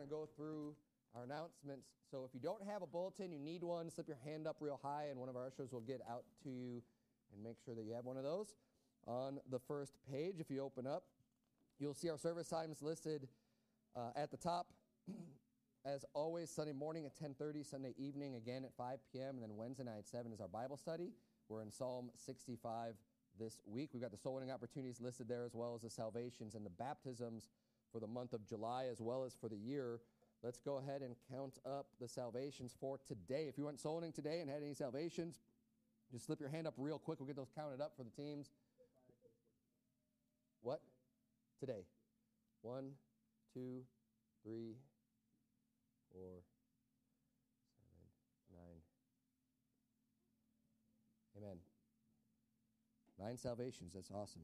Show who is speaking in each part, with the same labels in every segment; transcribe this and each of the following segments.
Speaker 1: go through our announcements. So if you don't have a bulletin, you need one, slip your hand up real high, and one of our ushers will get out to you and make sure that you have one of those. On the first page, if you open up, you'll see our service times listed at the top. As always, Sunday morning at 10:30, Sunday evening again at 5 p.m., and then Wednesday night at 7 is our Bible study. We're in Psalm 65 this week. We've got the soul winning opportunities listed there, as well as the salvations and the baptisms for the month of July, as well as for the year. Let's go ahead and count up the salvations for today. If you went soul winning today and had any salvations, just slip your hand up real quick. We'll get those counted up for the teams. What? Today. 1, 2, 3, 4, 7, 9. Amen. 9 salvations. That's awesome.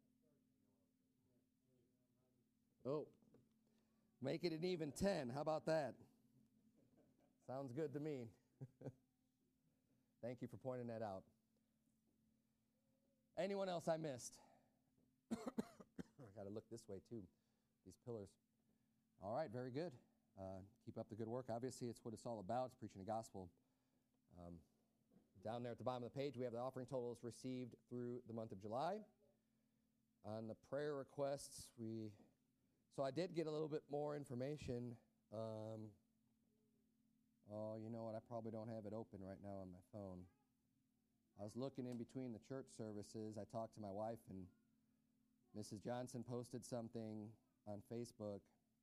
Speaker 1: Oh, make it an even 10. How about that? Sounds good to me. Thank you for pointing that out. Anyone else I missed? I got to look this way too, these pillars. All right, very good. Keep up the good work. Obviously, it's what it's all about. It's preaching the gospel. Down there at the bottom of the page, we have the offering totals received through the month of July. On the prayer requests, so I did get a little bit more information. Oh, you know what? I probably don't have it open right now on my phone. I was looking in between the church services. I talked to my wife, and Mrs. Johnson posted something on Facebook.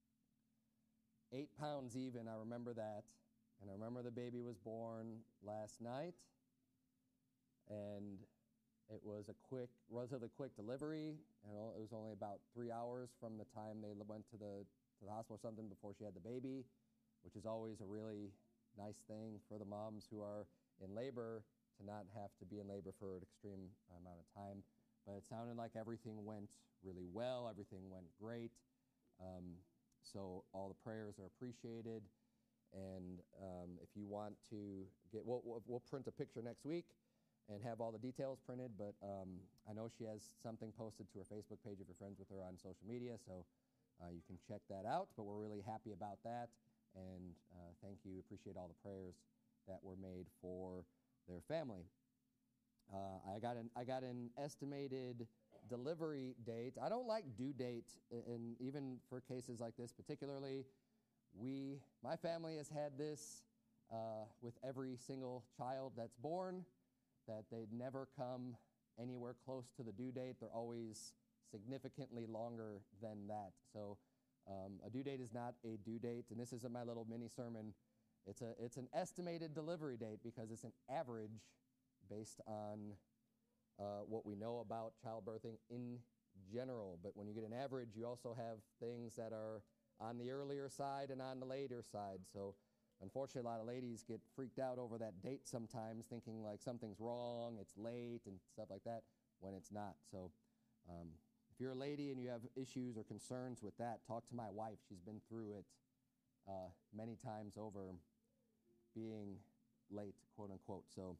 Speaker 1: 8 pounds even, I remember that. And I remember the baby was born last night. And it was a relatively quick delivery. And it was only about 3 hours from the time they went to the hospital or something before she had the baby, which is always a really nice thing for the moms who are in labor to not have to be in labor for an extreme amount of time. But it sounded like everything went really well. Everything went great. So all the prayers are appreciated. And if you want to we'll print a picture next week and have all the details printed. But I know she has something posted to her Facebook page if you're friends with her on social media. So you can check that out. But we're really happy about that. And thank you. Appreciate all the prayers that were made for their family. I got an estimated delivery date. I don't like due date, and even for cases like this particularly, my family has had this with every single child that's born, that they'd never come anywhere close to the due date. They're always significantly longer than that. So a due date is not a due date, and this isn't my little mini sermon. It's an estimated delivery date because it's an average based on what we know about childbirthing in general. But when you get an average, you also have things that are on the earlier side and on the later side. So unfortunately, a lot of ladies get freaked out over that date sometimes, thinking like something's wrong, it's late and stuff like that, when it's not. So if you're a lady and you have issues or concerns with that, talk to my wife. She's been through it many times over, being late, quote unquote. So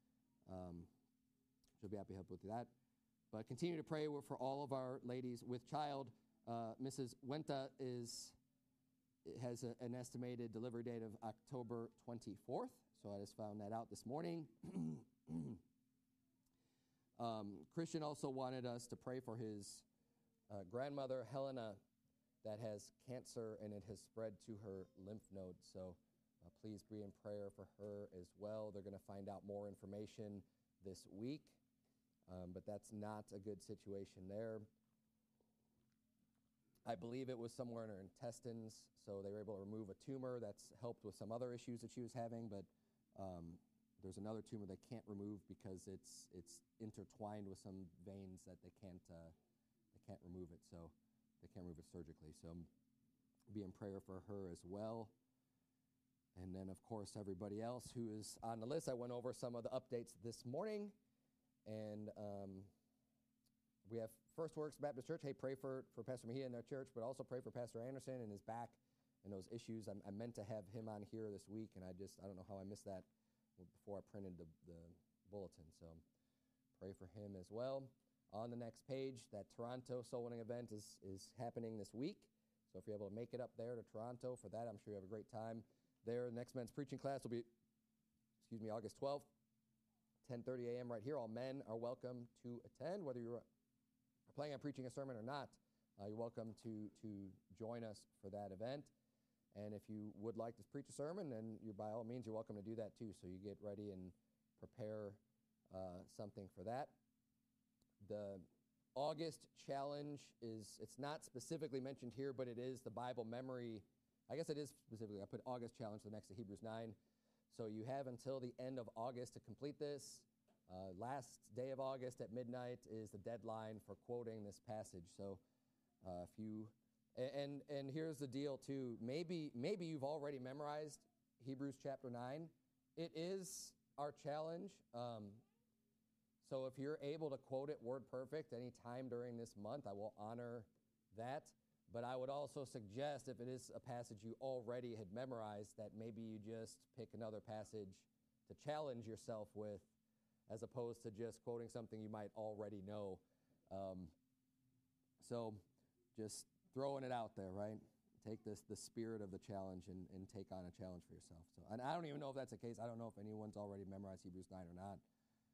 Speaker 1: she'll be happy to help with that. But continue to pray for all of our ladies with child. Mrs. Wenta has an estimated delivery date of October 24th. So I just found that out this morning. Christian also wanted us to pray for his grandmother, Helena, that has cancer and it has spread to her lymph node. So please be in prayer for her as well. They're going to find out more information this week, but that's not a good situation there. I believe it was somewhere in her intestines, so they were able to remove a tumor that's helped with some other issues that she was having, but there's another tumor they can't remove because it's intertwined with some veins that they can't remove it, so they can't remove it surgically. So be in prayer for her as well. And then, of course, everybody else who is on the list. I went over some of the updates this morning. And we have First Works Baptist Church. Hey, pray for Pastor Mejia and their church, but also pray for Pastor Anderson and his back and those issues. I meant to have him on here this week, and I don't know how I missed that before I printed the bulletin. So pray for him as well. On the next page, that Toronto Soul Winning event is happening this week. So if you're able to make it up there to Toronto for that, I'm sure you have a great time there. The next men's preaching class will be, August 12th, 10:30 a.m. right here. All men are welcome to attend, whether you're planning on preaching a sermon or not. You're welcome to join us for that event. And if you would like to preach a sermon, then by all means, you're welcome to do that too. So you get ready and prepare something for that. The August challenge it's not specifically mentioned here, but it is the Bible memory. I guess it is specifically. I put August challenge next to Hebrews 9. So you have until the end of August to complete this. Last day of August at midnight is the deadline for quoting this passage. So if you, and here's the deal too, maybe you've already memorized Hebrews chapter 9. It is our challenge. So if you're able to quote it word perfect any time during this month, I will honor that. But I would also suggest, if it is a passage you already had memorized, that maybe you just pick another passage to challenge yourself with, as opposed to just quoting something you might already know. So just throwing it out there, right? Take the spirit of the challenge and take on a challenge for yourself. So, and I don't even know if that's the case. I don't know if anyone's already memorized Hebrews 9 or not.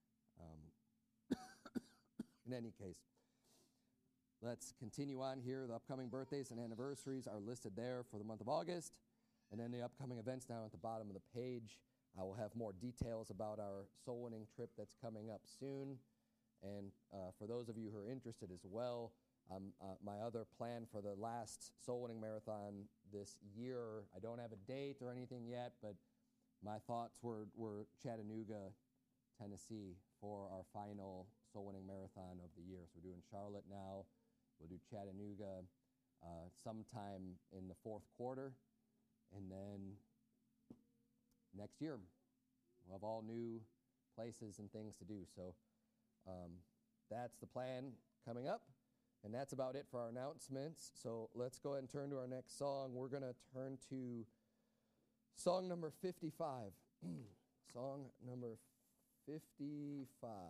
Speaker 1: In any case, let's continue on here. The upcoming birthdays and anniversaries are listed there for the month of August. And then the upcoming events down at the bottom of the page. I will have more details about our soul winning trip that's coming up soon. And for those of you who are interested as well, my other plan for the last soul winning marathon this year, I don't have a date or anything yet, but my thoughts were Chattanooga, Tennessee for our final soul winning marathon of the year. So we're doing Charlotte now. We'll do Chattanooga sometime in the fourth quarter. And then next year, we'll have all new places and things to do. So that's the plan coming up. And that's about it for our announcements. So let's go ahead and turn to our next song. We're going to turn to song number 55. Song number 55.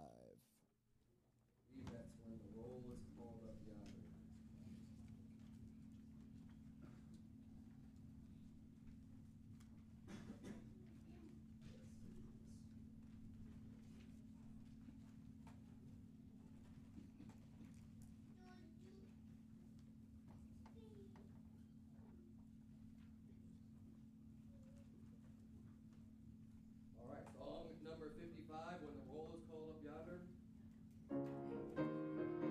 Speaker 1: I believe that's when the roll is called up yonder. All right, song number 55, when the roll is called up yonder.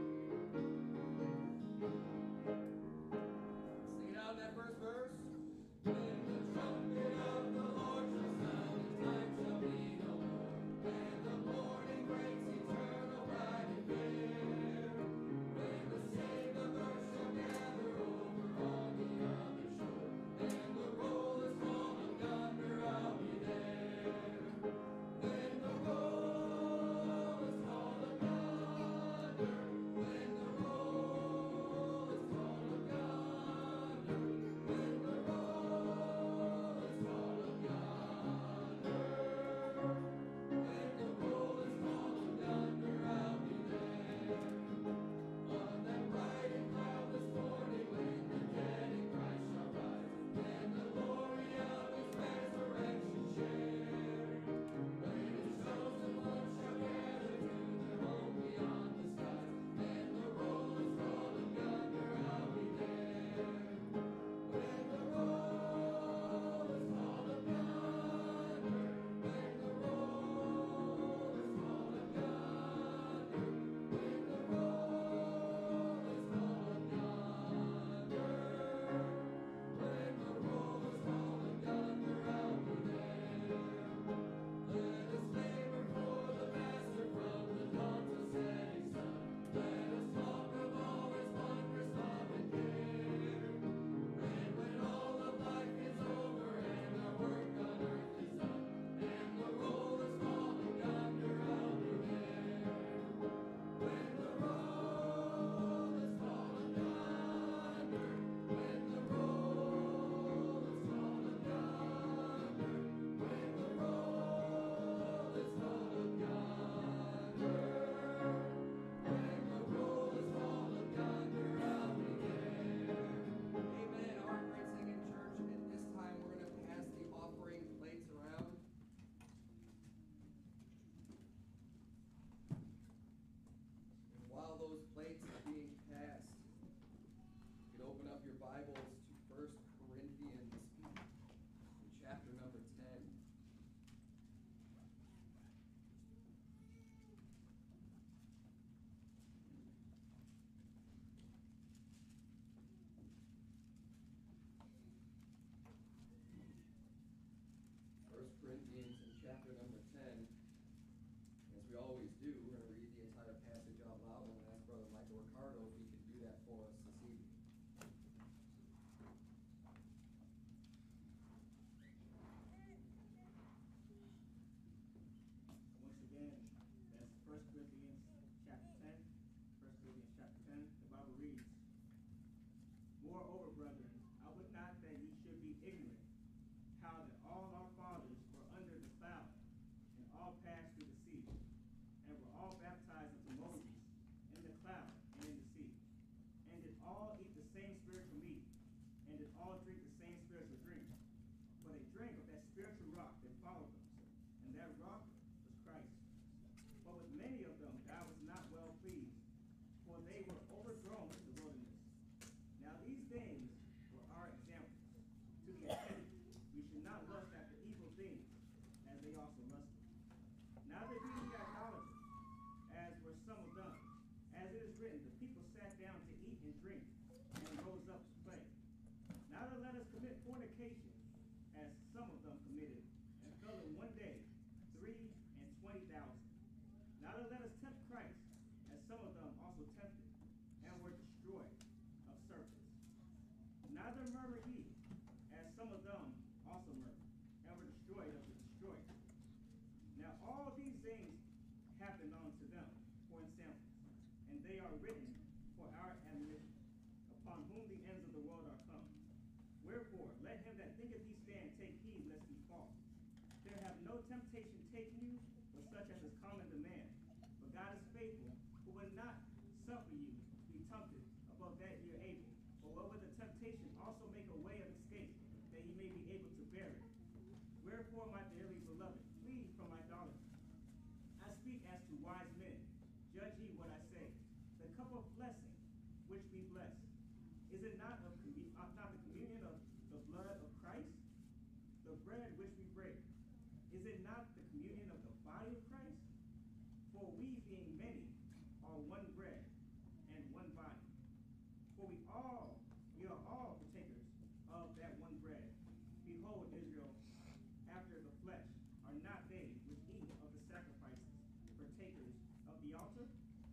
Speaker 1: chapter number 10. As we always do, we're going to read the entire passage out loud and ask Brother Michael Ricardo if he can do that for us this evening.
Speaker 2: Once again, that's 1 Corinthians chapter 10. 1 Corinthians chapter 10, the Bible reads, "Moreover, brethren, I would not that ye should be ignorant, how that all our fathers were under the cloud, and all passed through the sea, and were all baptized unto Moses in the cloud and in the sea, and did all eat the same spiritual meat, and did all drink the same spiritual drink. For they drank of that spiritual rock that followed them, and that rock was Christ. But with many of them God was not well pleased, for they were overthrown in the wilderness. Now these things were our examples, to the intent we should not lust after evil things, as they also lusted. Neither be ye idolaters, as were some of them. As it is written, the people sat down to eat and drink, and rose up to play. Neither let us commit fornication, as some of them committed, and fell in one day 320,000. Neither let us tempt Christ, as some of them also tempted, and were destroyed of serpents. Neither murmur ye, as some of them also murmured, and were destroyed of the destroyer. Now all these things happened unto them for ensamples, and they are written for our admonition, upon whom the ends of the world are come. Wherefore, let him that thinketh he stand take heed lest he fall. There have no temptation taken you, but such as is common to man. But God is faithful, who will not suffer you to be tempted above that ye are able, but will with the temptation also make a way of escape, that ye may be able to bear it. Wherefore, my dearly beloved, flee from idolatry. I speak as to wise men. Judge ye what I say. The cup of blessing which we bless, is it not not the communion of the blood of Christ? The bread which we break, is it not the communion of the body of Christ? For we, being many, are one bread and one body. For we are all partakers of that one bread. Behold, Israel, after the flesh, are not they which eat of the sacrifices partakers of the altar?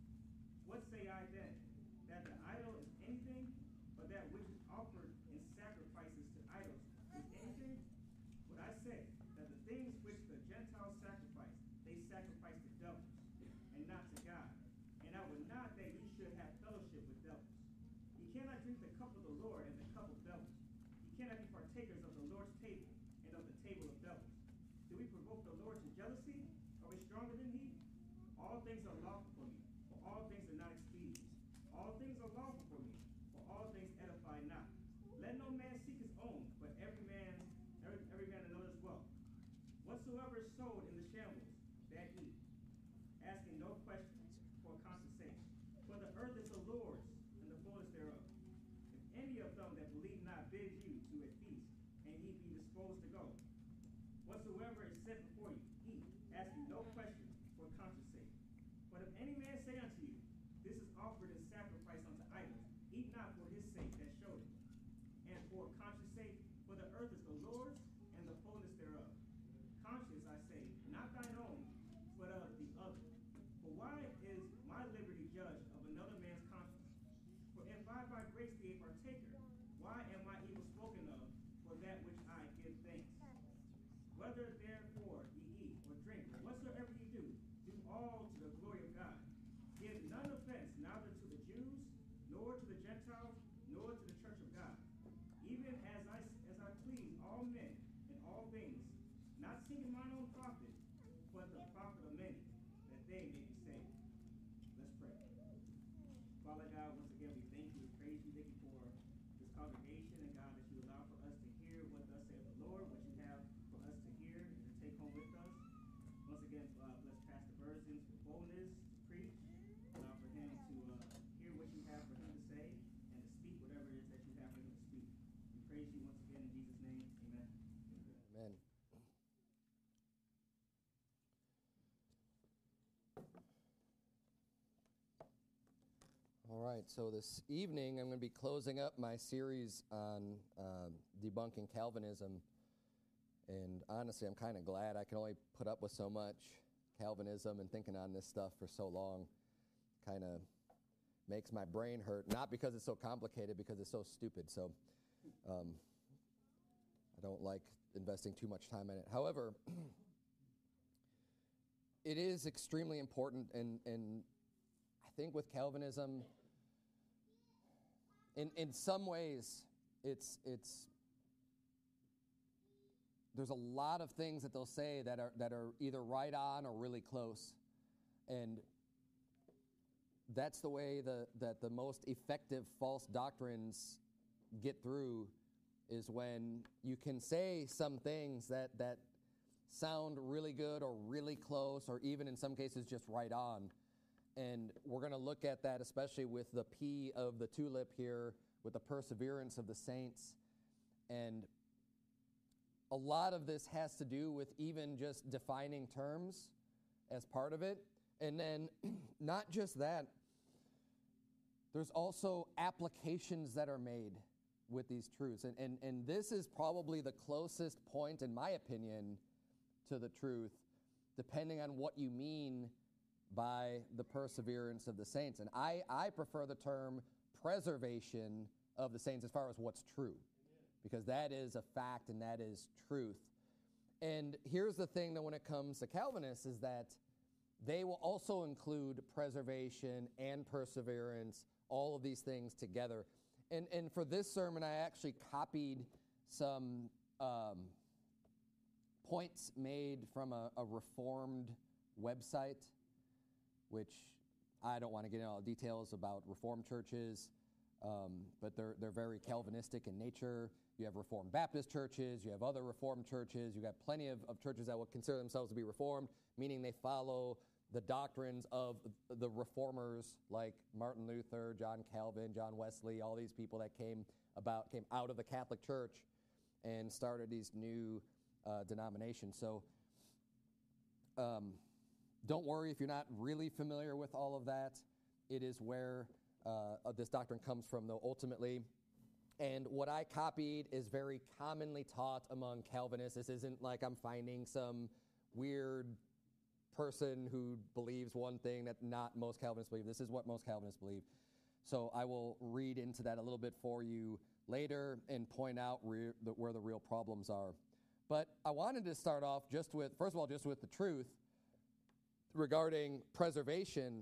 Speaker 2: What say I then? That the idol is anything, but that which is offered in sacrifices to idols is anything? What I say, that the things which the Gentiles sacrifice, they sacrifice to devils, and not to God. And I would not that ye should have fellowship with devils. Ye cannot drink the cup of the Lord and the cup of devils. Ye cannot be partakers of the Lord's table and of the table of devils. Do we provoke the Lord to jealousy? Are we stronger than he? All things are lawful for me, but all things are not expedient. All things are lawful for me, but all things edify not. Let no man seek his own, but every man another's wealth. Whatsoever is sold in the shambles, that eat, asking no questions for conscience sake. For the earth is the Lord's, and the fullness thereof. If any of them that believe not bid you to a feast, and ye be disposed to go, whatsoever is set before you, eat, asking no questions for conscience sake. But if any man say unto you, this is offered in sacrifice unto idols, eat not for his sake that showed it, and for conscience sake, for the earth is the Lord's, and the fullness thereof. Conscience, I say, not thine own, but of the other. For why is my liberty judged of another man's conscience? For if I by grace be a partaker, why am I evil spoken of for that which I give thanks? Whether therefore ye eat or drink, or whatsoever ye do, do all to the glory of God. Give none offense, neither to the Jews, nor to the Gentiles, nor to the church of God, even as I please all men in all things, not seeking mine own profit, but the profit of many, that they may be saved. Let's pray. Father God, once again, we thank you and praise you. Thank you for this congregation, and God, that you allow for us to hear what thus saith the Lord, what you have for us to hear and to take home with us. Once again, bless Pastor Burzins for boldness to preach. Allow for him to hear what you have for him to say, and to speak whatever it is that you have for him to speak. We praise you once again in Jesus' name. Amen.
Speaker 1: Amen. All right, so this evening I'm going to be closing up my series on debunking Calvinism. And honestly, I'm kind of glad. I can only put up with so much Calvinism and thinking on this stuff for so long. Kind of makes my brain hurt, not because it's so complicated, because it's so stupid. So I don't like investing too much time in it. However, it is extremely important, and I think with Calvinism, in some ways, it's there's a lot of things that they'll say that are either right on or really close, and that's the way that the most effective false doctrines get through, is when you can say some things that sound really good or really close, or even in some cases just right on. And we're going to look at that, especially with the P of the tulip here, with the perseverance of the saints. And a lot of this has to do with even just defining terms as part of it. And then not just that, there's also applications that are made with these truths. And this is probably the closest point, in my opinion, to the truth, depending on what you mean by the perseverance of the saints. And I prefer the term preservation of the saints as far as what's true, because that is a fact and that is truth. And here's the thing, that when it comes to Calvinists, is that they will also include preservation and perseverance, all of these things together. And for this sermon, I actually copied some points made from a Reformed website, which I don't want to get into all the details about Reformed churches, but they're very Calvinistic in nature. You have Reformed Baptist churches, you have other Reformed churches, you got plenty of churches that will consider themselves to be Reformed, meaning they follow the doctrines of the reformers like Martin Luther, John Calvin, John Wesley, all these people that came out of the Catholic Church and started these new denominations. So don't worry if you're not really familiar with all of that. It is where this doctrine comes from, though, ultimately. And what I copied is very commonly taught among Calvinists. This isn't like I'm finding some weird person who believes one thing that not most Calvinists believe. This is what most Calvinists believe. So I will read into that a little bit for you later and point out where the real problems are. But I wanted to start off just with the truth regarding preservation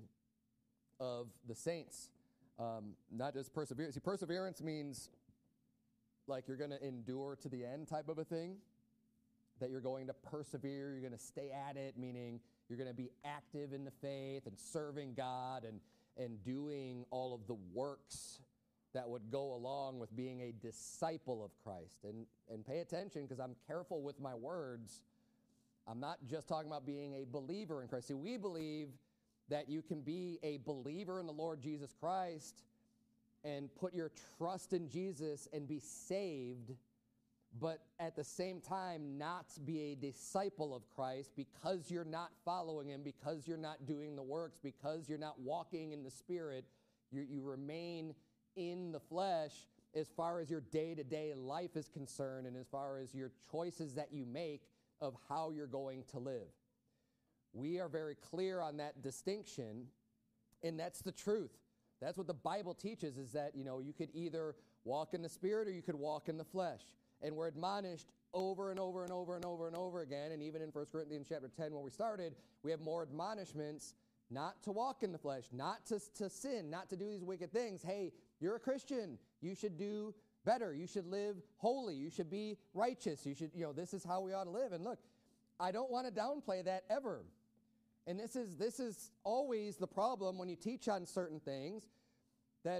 Speaker 1: of the saints, not just perseverance. See, perseverance means like you're going to endure to the end type of a thing, that you're going to persevere, you're going to stay at it, meaning you're going to be active in the faith and serving God and doing all of the works that would go along with being a disciple of Christ. And pay attention, because I'm careful with my words. I'm not just talking about being a believer in Christ. See, we believe that you can be a believer in the Lord Jesus Christ and put your trust in Jesus and be saved, but at the same time not be a disciple of Christ, because you're not following him, because you're not doing the works, because you're not walking in the Spirit. You remain in the flesh as far as your day-to-day life is concerned, and as far as your choices that you make of how you're going to live. We are very clear on that distinction, and that's the truth. That's what the Bible teaches, is that, you could either walk in the Spirit or you could walk in the flesh. And we're admonished over and over and over and over and over again, and even in 1 Corinthians chapter 10 where we started, we have more admonishments not to walk in the flesh, not to sin, not to do these wicked things. Hey, you're a Christian. You should do better. You should live holy. You should be righteous. You should, this is how we ought to live. And look, I don't want to downplay that ever. And this is always the problem when you teach on certain things, that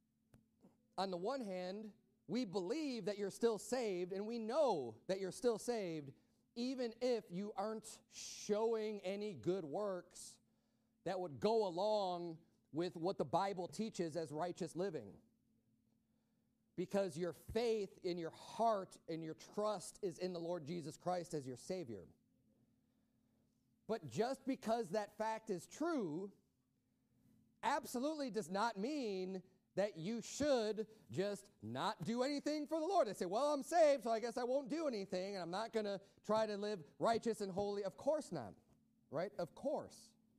Speaker 1: on the one hand, we believe that you're still saved, and we know that you're still saved, even if you aren't showing any good works that would go along with what the Bible teaches as righteous living. Because your faith in your heart and your trust is in the Lord Jesus Christ as your Savior. But just because that fact is true, absolutely does not mean that you should just not do anything for the Lord. They say, well, I'm saved, so I guess I won't do anything, and I'm not going to try to live righteous and holy. Of course not, right? Of course.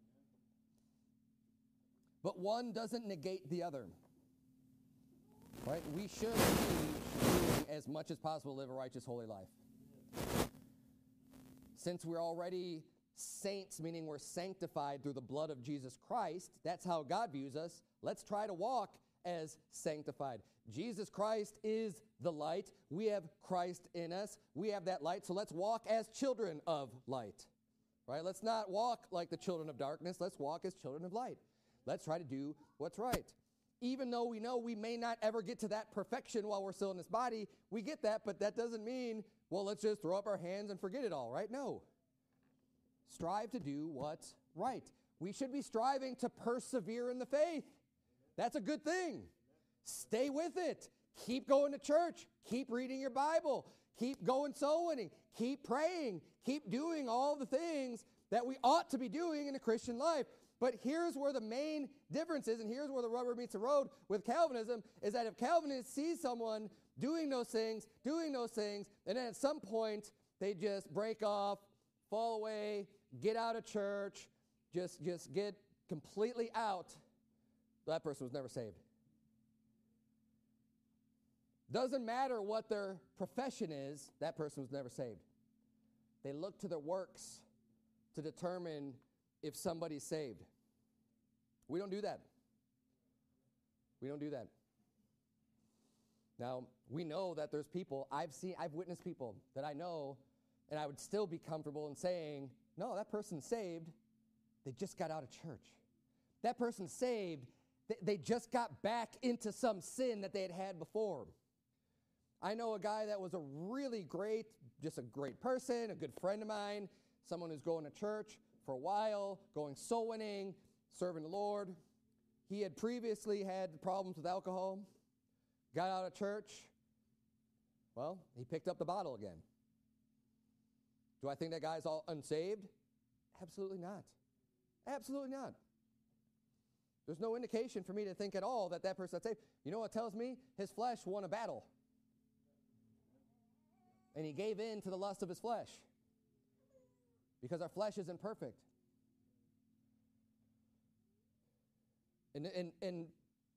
Speaker 1: But one doesn't negate the other, right? We should be doing as much as possible to live a righteous, holy life. Since we're already saints, meaning we're sanctified through the blood of Jesus Christ, that's how God views us. Let's try to walk as sanctified. Jesus Christ is the light. We have Christ in us. We have that light. So let's walk as children of light, right? Let's not walk like the children of darkness. Let's walk as children of light. Let's try to do what's right. Even though we know we may not ever get to that perfection while we're still in this body, we get that, but that doesn't mean, well, let's just throw up our hands and forget it all, right? No. Strive to do what's right. We should be striving to persevere in the faith. That's a good thing. Stay with it. Keep going to church. Keep reading your Bible. Keep going soul winning. Keep praying. Keep doing all the things that we ought to be doing in a Christian life. But here's where the main difference is, and here's where the rubber meets the road with Calvinism, is that if Calvinists see someone doing those things, and then at some point they just break off, fall away, get out of church, just get completely out, that person was never saved. Doesn't matter what their profession is, that person was never saved. They look to their works to determine if somebody's saved. We don't do that. We don't do that. Now, we know that there's people, I've witnessed people that I know, and I would still be comfortable in saying, no, that person's saved. They just got out of church. That person's saved. They just got back into some sin that they had before. I know a guy that was a really great, just a great person, a good friend of mine, someone who's going to church for a while, going soul winning, serving the Lord. He had previously had problems with alcohol, got out of church. Well, he picked up the bottle again. Do I think that guy's all unsaved? Absolutely not. Absolutely not. There's no indication for me to think at all that that person's saved. You know what tells me? His flesh won a battle. And he gave in to the lust of his flesh. Because our flesh isn't perfect. And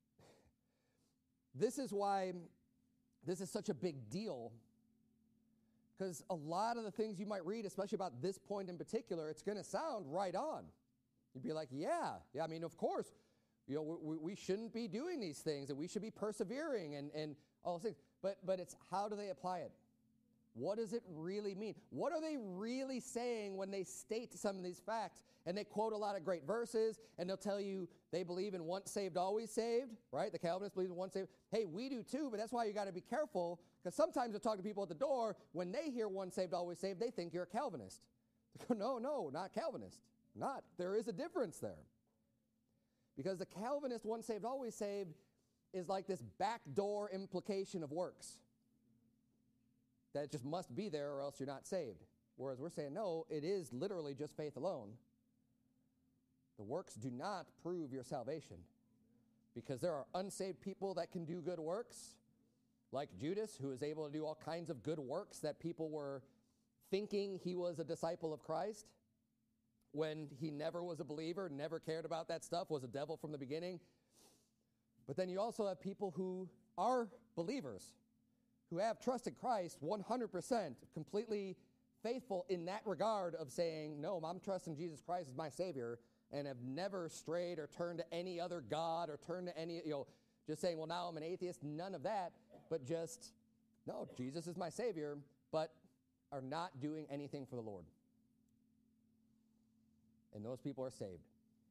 Speaker 1: this is why this is such a big deal. Because a lot of the things you might read, especially about this point in particular, it's going to sound right on. You'd be like, yeah, I mean, of course, you know, we shouldn't be doing these things, and we should be persevering and all those things. But it's how do they apply it? What does it really mean? What are they really saying when they state some of these facts? And they quote a lot of great verses, and they'll tell you they believe in once saved, always saved, right? The Calvinists believe in once saved. Hey, we do too, but that's why you got to be careful, because sometimes you'll talk to people at the door, when they hear once saved, always saved, they think you're a Calvinist. They go, no, not Calvinist. Not. There is a difference there. Because the Calvinist once saved, always saved is like this backdoor implication of works. That it just must be there or else you're not saved. Whereas we're saying, no, it is literally just faith alone. The works do not prove your salvation. Because there are unsaved people that can do good works, like Judas, who is able to do all kinds of good works that people were thinking he was a disciple of Christ, when he never was a believer, never cared about that stuff, was a devil from the beginning. But then you also have people who are believers, who have trusted Christ 100%, completely faithful in that regard of saying, no, I'm trusting Jesus Christ as my Savior, and have never strayed or turned to any other God or turned to any, just saying, well, now I'm an atheist. None of that, but just, no, Jesus is my Savior, but are not doing anything for the Lord. And those people are saved.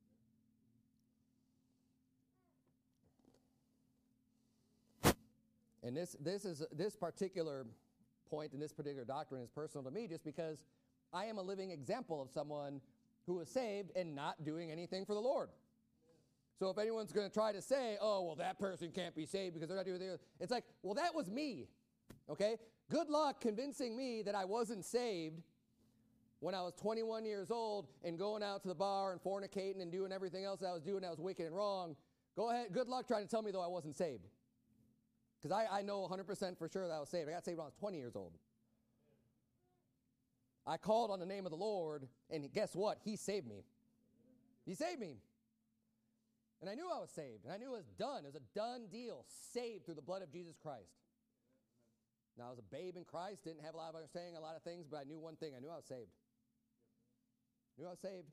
Speaker 1: And this particular point and this particular doctrine is personal to me just because I am a living example of someone who is saved and not doing anything for the Lord. So if anyone's going to try to say, oh, well, that person can't be saved because they're not doing anything, it's like, well, that was me, okay? Good luck convincing me that I wasn't saved when I was 21 years old and going out to the bar and fornicating and doing everything else I was doing that was wicked and wrong Go ahead. Good luck trying to tell me, though, I wasn't saved. Because I know 100% for sure that I was saved. I got saved when I was 20 years old. I called on the name of the Lord, and guess what? He saved me. He saved me. And I knew I was saved, and I knew it was done. It was a done deal, saved through the blood of Jesus Christ. Now, I was a babe in Christ, didn't have a lot of understanding, a lot of things, but I knew one thing. I knew I was saved. I knew I was saved.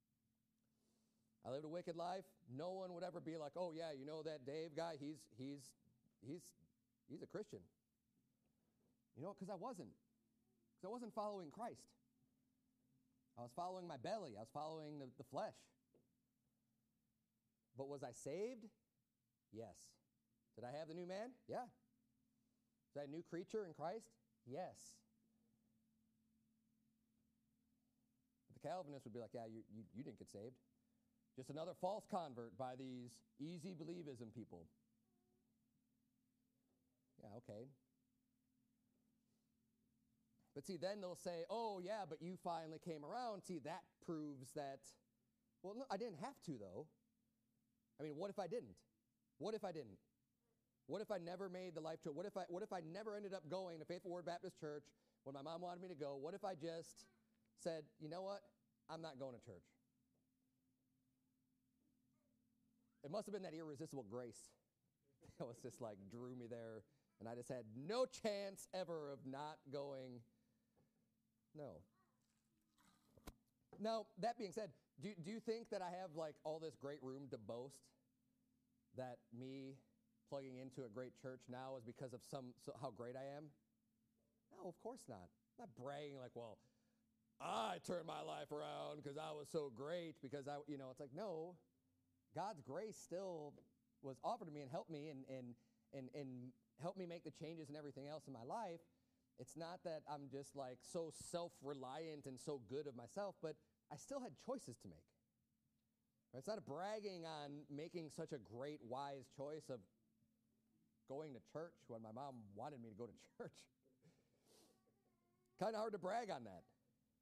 Speaker 1: I lived a wicked life. No one would ever be like, oh, yeah, you know that Dave guy, he's a Christian. You know, because I wasn't. Because I wasn't following Christ. I was following my belly. I was following the flesh. But was I saved? Yes. Did I have the new man? Yeah. Was I a new creature in Christ? Yes. But the Calvinists would be like, yeah, you didn't get saved. Just another false convert by these easy believism people. Yeah, okay. But see, then they'll say, oh, yeah, but you finally came around. See, that proves that, well, no, I didn't have to, though. I mean, what if I didn't? What if I didn't? What if I never made the life choice? What if I never ended up going to Faithful Word Baptist Church when my mom wanted me to go? What if I just said, you know what? I'm not going to church. It must have been that irresistible grace that was just like drew me there, and I just had no chance ever of not going. No. Now, that being said, do you think that I have like all this great room to boast that me plugging into a great church now is because of how great I am? No, of course not. I'm not bragging like, well, I turned my life around because I was so great because it's like, no, God's grace still was offered to me and helped me and helped me make the changes and everything else in my life. It's not that I'm just like so self-reliant and so good of myself, but I still had choices to make. It's not bragging on making such a great, wise choice of going to church when my mom wanted me to go to church. Kind of hard to brag on that.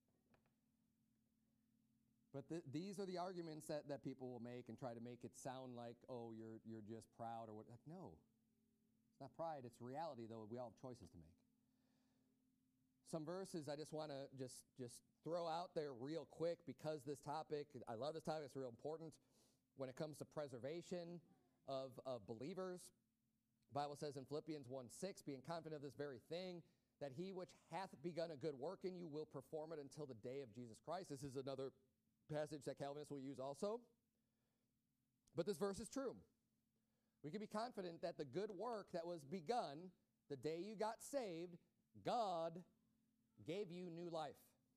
Speaker 1: But these are the arguments that people will make and try to make it sound like, oh, you're just proud or what. Like, no, it's not pride. It's reality, though. We all have choices to make. Some verses I just want to just throw out there real quick because this topic, I love this topic. It's real important when it comes to preservation of believers. The Bible says in Philippians 1:6, being confident of this very thing, that he which hath begun a good work in you will perform it until the day of Jesus Christ. This is another passage that Calvinists will use also. But this verse is true. We can be confident that the good work that was begun the day you got saved, God gave you new life.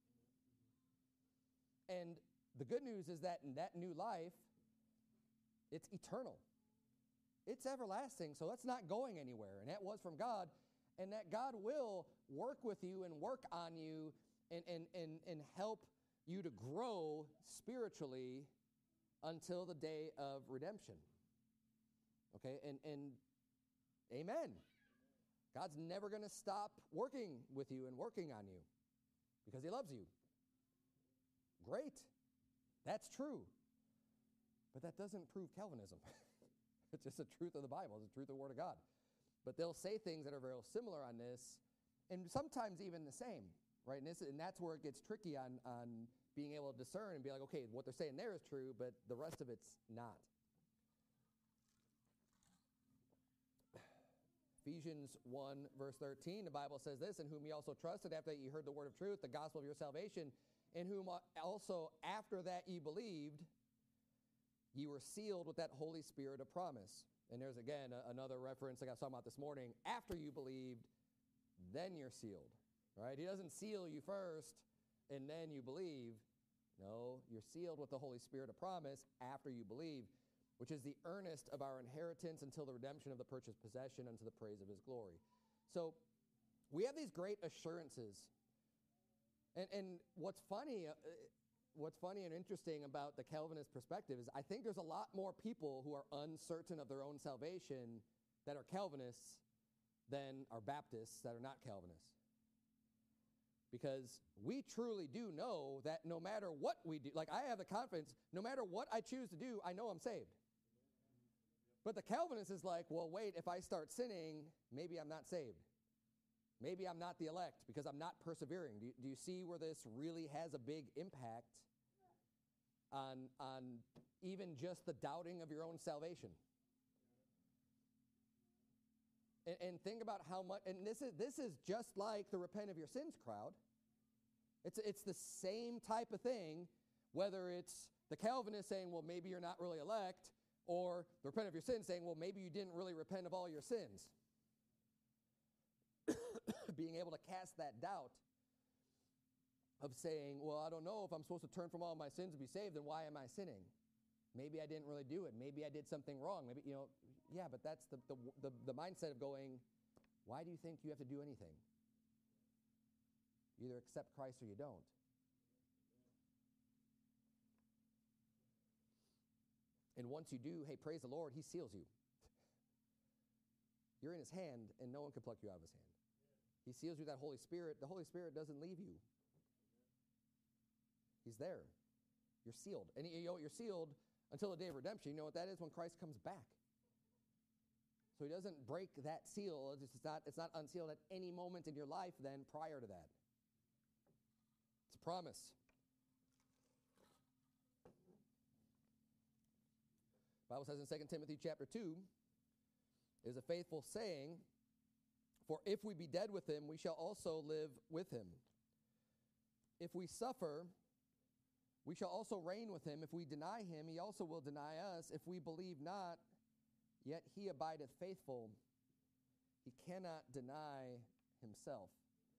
Speaker 1: And the good news is that in that new life, it's eternal. It's everlasting, so it's not going anywhere. And that was from God. And that God will work with you and work on you and help you to grow spiritually until the day of redemption. Okay, and amen. God's never going to stop working with you and working on you because he loves you. Great. That's true. But that doesn't prove Calvinism. It's just the truth of the Bible. It's the truth of the Word of God. But they'll say things that are very similar on this, and sometimes even the same, right? And that's where it gets tricky on being able to discern and be like, okay, what they're saying there is true, but the rest of it's not. Ephesians 1, verse 13, the Bible says this, in whom ye also trusted after that ye heard the word of truth, the gospel of your salvation, in whom also after that ye believed, ye were sealed with that Holy Spirit of promise. And there's, again, another reference like I was talking about this morning. After you believed, then you're sealed, right? He doesn't seal you first, and then you believe. No, you're sealed with the Holy Spirit of promise after you believe, which is the earnest of our inheritance until the redemption of the purchased possession unto the praise of his glory. So we have these great assurances. And what's funny and interesting about the Calvinist perspective is I think there's a lot more people who are uncertain of their own salvation that are Calvinists than are Baptists that are not Calvinists. Because we truly do know that no matter what we do, like I have the confidence, no matter what I choose to do, I know I'm saved. But the Calvinist is like, well, wait, if I start sinning, maybe I'm not saved. Maybe I'm not the elect because I'm not persevering. Do you see where this really has a big impact on even just the doubting of your own salvation? And think about how much, and this is just like the repent of your sins crowd. It's the same type of thing, whether it's the Calvinist saying, well, maybe you're not really elect, or the repent of your sins saying, well, maybe you didn't really repent of all your sins. Being able to cast that doubt of saying, well, I don't know if I'm supposed to turn from all my sins to be saved, then why am I sinning? Maybe I didn't really do it. Maybe I did something wrong. Maybe, yeah, but that's the mindset of going, why do you think you have to do anything? You either accept Christ or you don't. And once you do, hey, praise the Lord, he seals you. You're in his hand, and no one can pluck you out of his hand. He seals you with that Holy Spirit. The Holy Spirit doesn't leave you. He's there. You're sealed. And you're sealed until the day of redemption. You know what that is? When Christ comes back. So he doesn't break that seal. It's not unsealed at any moment in your life then prior to that. It's a promise. The Bible says in 2 Timothy chapter 2, is a faithful saying, for if we be dead with him, we shall also live with him. If we suffer, we shall also reign with him. If we deny him, he also will deny us. If we believe not, yet he abideth faithful. He cannot deny himself.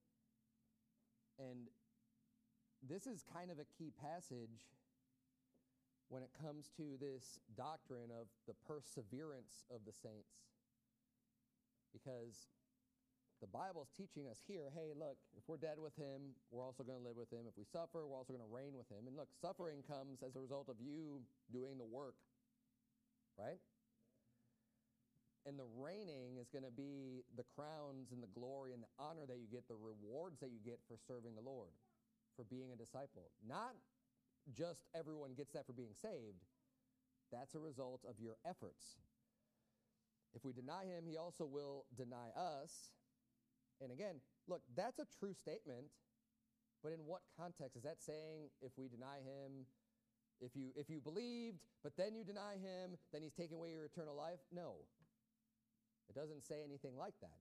Speaker 1: And this is kind of a key passage when it comes to this doctrine of the perseverance of the saints. Because the Bible's teaching us here, hey, look, if we're dead with him, we're also going to live with him. If we suffer, we're also going to reign with him. And look, suffering comes as a result of you doing the work, right? And the reigning is going to be the crowns and the glory and the honor that you get, the rewards that you get for serving the Lord, for being a disciple. Not just everyone gets that for being saved. That's a result of your efforts. If we deny him, he also will deny us. And again, look, that's a true statement, but in what context? Is that saying if we deny him, if you believed, but then you deny him, then he's taking away your eternal life? No. It doesn't say anything like that.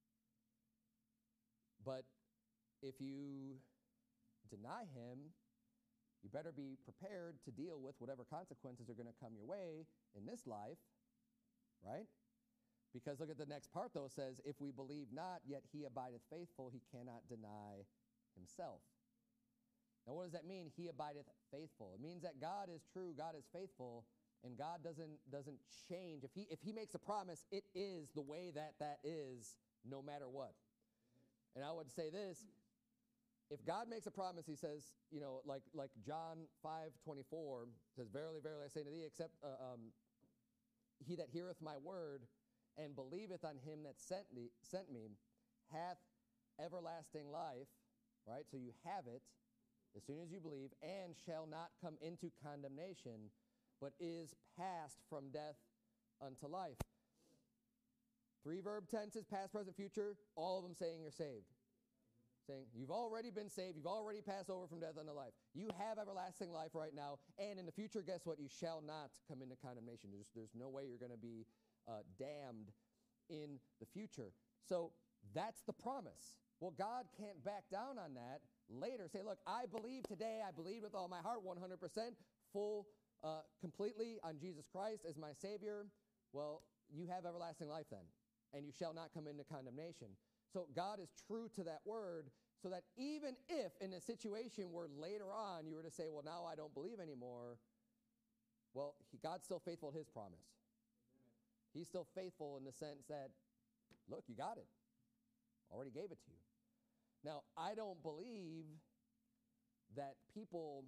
Speaker 1: But if you deny him, you better be prepared to deal with whatever consequences are going to come your way in this life, right? Because look at the next part, though. It says, if we believe not, yet he abideth faithful, he cannot deny himself. Now, what does that mean, he abideth faithful? It means that God is true, God is faithful, and God doesn't change. If he makes a promise, it is the way that is, no matter what. And I would say this, if God makes a promise, he says, like John 5:24 says, verily, verily, I say unto thee, except he that heareth my word and believeth on him that sent me hath everlasting life, right? So you have it as soon as you believe, and shall not come into condemnation, but is passed from death unto life. 3 verb tenses, past, present, future, all of them saying you're saved. Saying you've already been saved, you've already passed over from death unto life. You have everlasting life right now, and in the future, guess what? You shall not come into condemnation. There's no way you're going to be damned in the future. So that's the promise. Well, God can't back down on that. Later say, look, I believe today, I believe with all my heart, 100%, completely on Jesus Christ as my Savior. Well, you have everlasting life then, and you shall not come into condemnation. So God is true to that word, so that even if in a situation where later on you were to say, well, now I don't believe anymore, well, God's still faithful to his promise. He's still faithful in the sense that, look, you got it. Already gave it to you. Now, I don't believe that people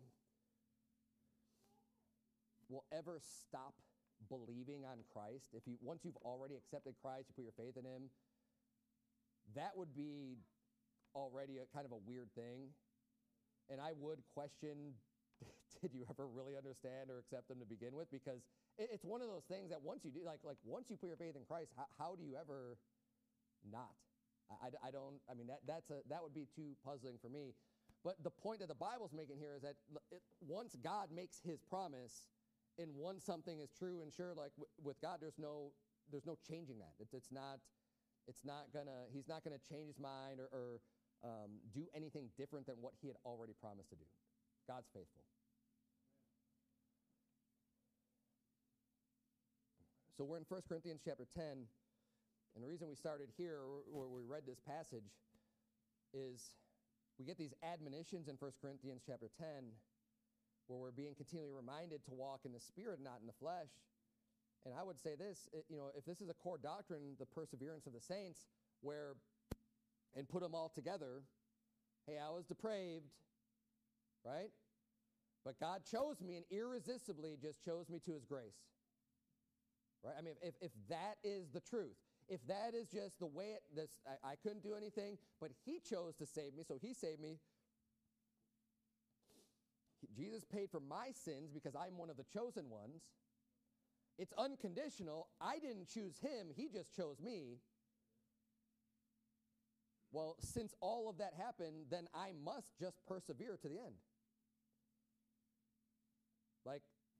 Speaker 1: will ever stop believing on Christ. Once you've already accepted Christ, you put your faith in him, that would be already a kind of a weird thing. And I would question did you ever really understand or accept them to begin with? Because it's one of those things that once you do, like once you put your faith in Christ, how do you ever not? I don't, I mean, that would be too puzzling for me. But the point that the Bible's making here is that once God makes his promise, and once something is true and sure, like with God, there's no changing that. He's not gonna change his mind or do anything different than what he had already promised to do. God's faithful. So we're in 1 Corinthians chapter 10, and the reason we started here, where we read this passage, is we get these admonitions in 1 Corinthians chapter 10, where we're being continually reminded to walk in the Spirit, not in the flesh. And I would say this, if this is a core doctrine, the perseverance of the saints, and put them all together, hey, I was depraved, right? But God chose me and irresistibly just chose me to his grace, right? I mean, if that is the truth, if that is just the way I couldn't do anything, but he chose to save me, so he saved me. Jesus paid for my sins because I'm one of the chosen ones. It's unconditional. I didn't choose him. He just chose me. Well, since all of that happened, then I must just persevere to the end. Like,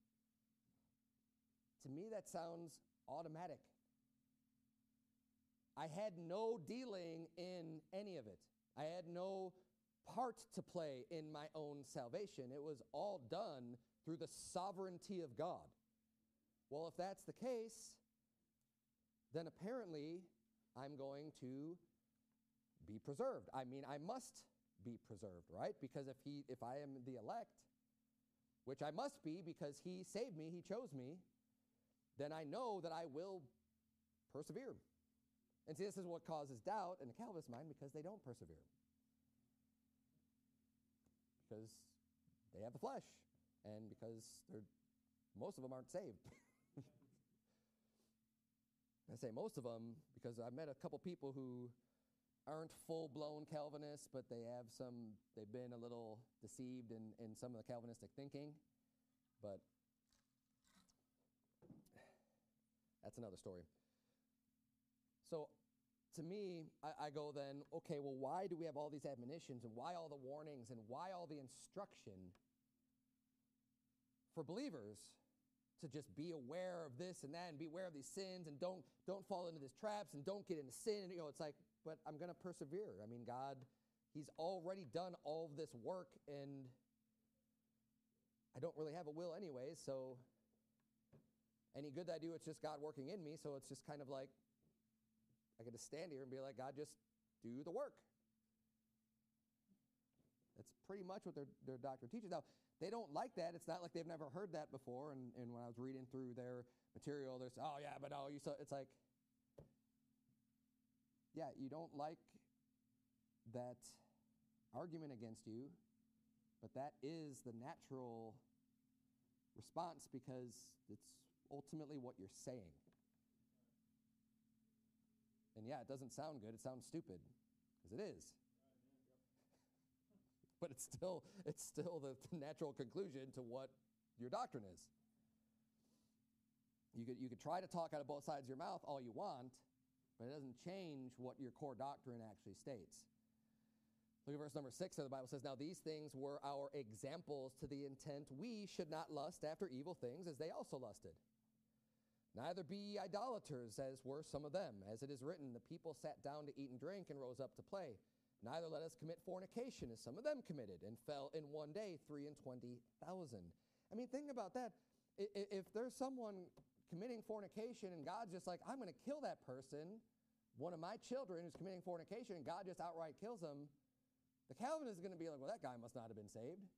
Speaker 1: to me, that sounds automatic. I had no dealing in any of it. I had no part to play in my own salvation. It was all done through the sovereignty of God. Well, if that's the case, then apparently I'm going to be preserved. I mean, I must be preserved, right? Because if I am the elect, which I must be because he saved me, he chose me, then I know that I will persevere. And see, this is what causes doubt in the Calvinist mind, because they don't persevere. Because they have the flesh, and because most of them aren't saved. I say most of them because I've met a couple people who aren't full-blown Calvinists, but they've been a little deceived in some of the Calvinistic thinking. But that's another story. So to me, I go then, okay, well, why do we have all these admonitions, and why all the warnings, and why all the instruction for believers to just be aware of this and that, and be aware of these sins, and don't fall into these traps, and don't get into sin? And, it's like, but I'm going to persevere. I mean, God, he's already done all of this work, and I don't really have a will anyways, so any good that I do, it's just God working in me, so it's just kind of like, I get to stand here and be like, God, just do the work. That's pretty much what their doctrine teaches. Now, they don't like that. It's not like they've never heard that before. And when I was reading through their material, they're saying, oh, yeah, but no, it's like, yeah, you don't like that argument against you, but that is the natural response because it's ultimately what you're saying. And yeah, it doesn't sound good. It sounds stupid, because it is. But it's still the natural conclusion to what your doctrine is. You could try to talk out of both sides of your mouth all you want, but it doesn't change what your core doctrine actually states. Look at verse number 6 there. The Bible says, now these things were our examples to the intent we should not lust after evil things as they also lusted. Neither be ye idolaters, as were some of them. As it is written, the people sat down to eat and drink and rose up to play. Neither let us commit fornication, as some of them committed, and fell in one day 23,000. I mean, think about that. If there's someone committing fornication and God's just like, I'm going to kill that person, one of my children who's committing fornication, and God just outright kills him, the Calvinist is going to be like, well, that guy must not have been saved.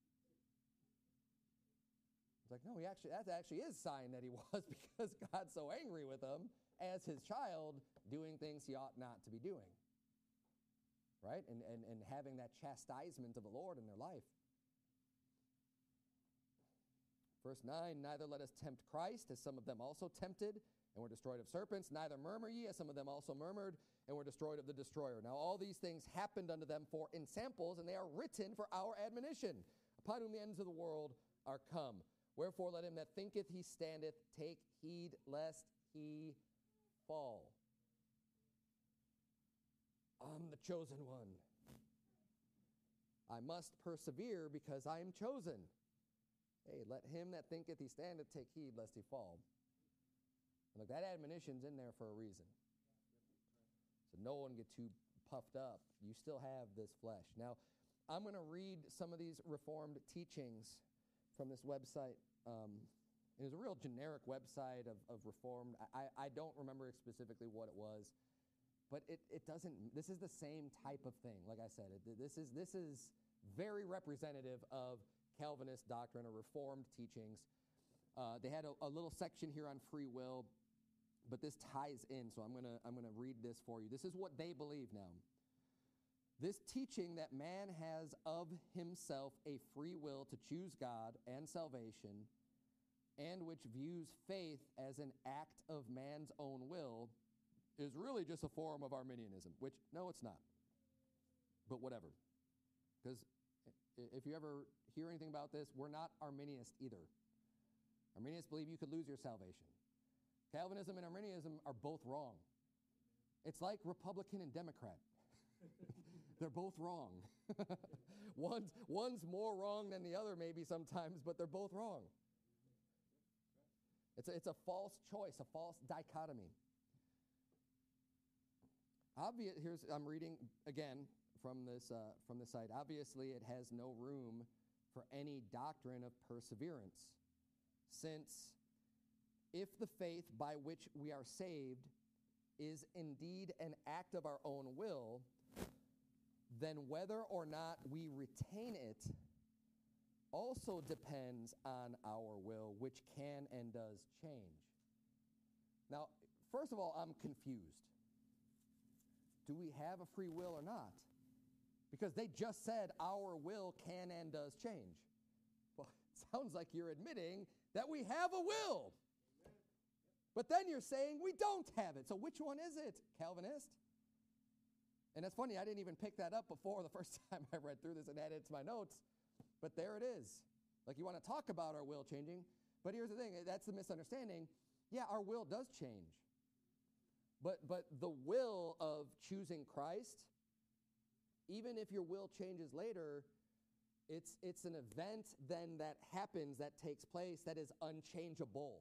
Speaker 1: It's like, no, that actually is a sign that he was, because God's so angry with him as his child doing things he ought not to be doing. Right? And having that chastisement of the Lord in their life. Verse 9, neither let us tempt Christ, as some of them also tempted, and were destroyed of serpents. Neither murmur ye, as some of them also murmured, and were destroyed of the destroyer. Now all these things happened unto them for ensamples, and they are written for our admonition, upon whom the ends of the world are come. Wherefore let him that thinketh he standeth take heed lest he fall. I'm the chosen one. I must persevere because I am chosen. Hey, let him that thinketh he standeth take heed lest he fall. And look, that admonition's in there for a reason. So no one get too puffed up. You still have this flesh. Now, I'm going to read some of these Reformed teachings from this website. It was a real generic website of Reformed. I don't remember specifically what it was, but it doesn't. This is the same type of thing. Like I said, this is very representative of Calvinist doctrine or Reformed teachings. They had a little section here on free will, but this ties in, so I'm gonna read this for you. This is what they believe now. This teaching that man has of himself a free will to choose God and salvation, and which views faith as an act of man's own will, is really just a form of Arminianism, which, no, it's not. But whatever. Because if you ever hear anything about this, we're not Arminians either. Arminians believe you could lose your salvation. Calvinism and Arminianism are both wrong. It's like Republican and Democrat. They're both wrong. One's more wrong than the other maybe sometimes, but they're both wrong. It's a false choice, a false dichotomy. I'm reading again from this site. Obviously, it has no room for any doctrine of perseverance, since if the faith by which we are saved is indeed an act of our own will, then whether or not we retain it also depends on our will, which can and does change. Now, first of all, I'm confused. Do we have a free will or not? Because they just said our will can and does change. Well, it sounds like you're admitting that we have a will. But then you're saying we don't have it. So which one is it, Calvinist? And it's funny, I didn't even pick that up before the first time I read through this and added it to my notes. But there it is. Like, you want to talk about our will changing, but here's the thing, that's the misunderstanding. Yeah, our will does change. But the will of choosing Christ, even if your will changes later, it's an event then that happens, that takes place, that is unchangeable.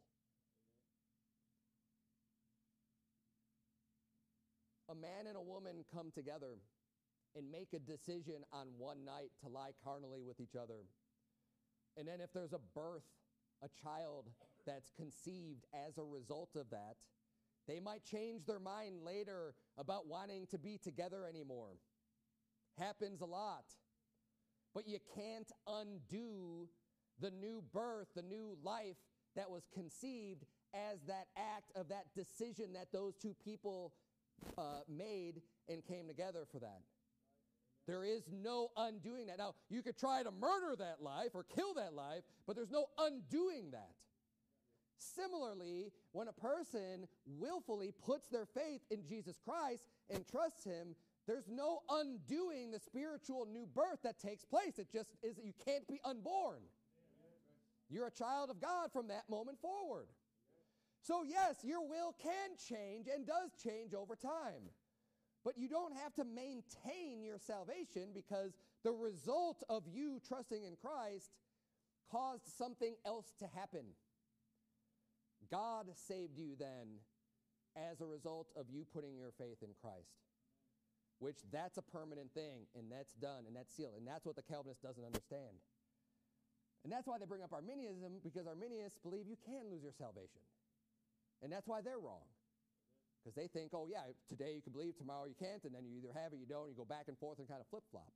Speaker 1: A man and a woman come together and make a decision on one night to lie carnally with each other. And then if there's a birth, a child that's conceived as a result of that, they might change their mind later about wanting to be together anymore. Happens a lot. But you can't undo the new birth, the new life that was conceived as that act of that decision that those two people made and came together for that. There is no undoing that. Now, you could try to murder that life or kill that life, but there's no undoing that. Similarly, when a person willfully puts their faith in Jesus Christ and trusts him, there's no undoing the spiritual new birth that takes place. It just is, you can't be unborn. You're a child of God from that moment forward. So yes, your will can change and does change over time. But you don't have to maintain your salvation because the result of you trusting in Christ caused something else to happen. God saved you then as a result of you putting your faith in Christ, which that's a permanent thing, and that's done, and that's sealed. And that's what the Calvinist doesn't understand. And that's why they bring up Arminianism, because Arminians believe you can lose your salvation. And that's why they're wrong. Because they think, oh yeah, today you can believe, tomorrow you can't, and then you either have it, you don't, you go back and forth and kind of flip-flop.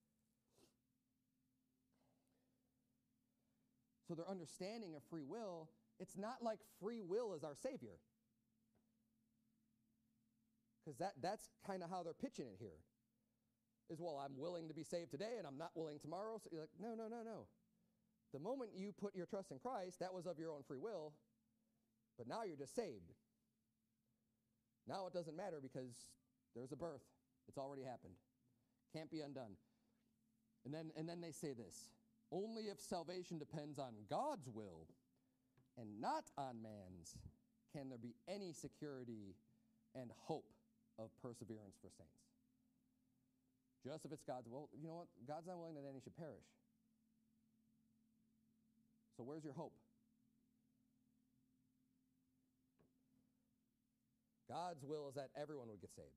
Speaker 1: So their understanding of free will, it's not like free will is our Savior. Because that's kind of how they're pitching it here. Is, well, I'm willing to be saved today and I'm not willing tomorrow. So you're like, no. The moment you put your trust in Christ, that was of your own free will. But now you're just saved. Now it doesn't matter because there's a birth. It's already happened. Can't be undone. And then they say this. Only if salvation depends on God's will and not on man's can there be any security and hope of perseverance for saints. Just if it's God's will. You know what? God's not willing that any should perish. So where's your hope? God's will is that everyone would get saved.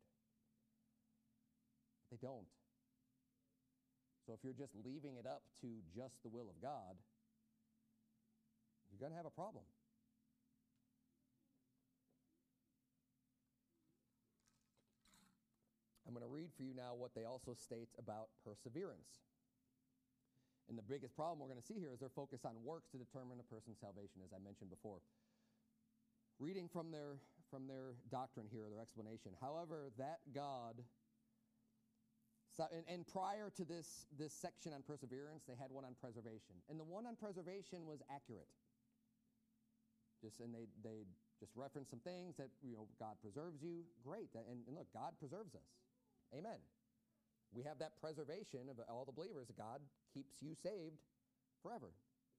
Speaker 1: But they don't. So if you're just leaving it up to just the will of God, you're going to have a problem. I'm going to read for you now what they also state about perseverance. And the biggest problem we're going to see here is their focus on works to determine a person's salvation, as I mentioned before. Reading from their doctrine here, their explanation. However, that God, and prior to this section on perseverance, they had one on preservation. And the one on preservation was accurate. They just referenced some things that, God preserves you. Great. And look, God preserves us. Amen. We have that preservation of all the believers. God keeps you saved forever.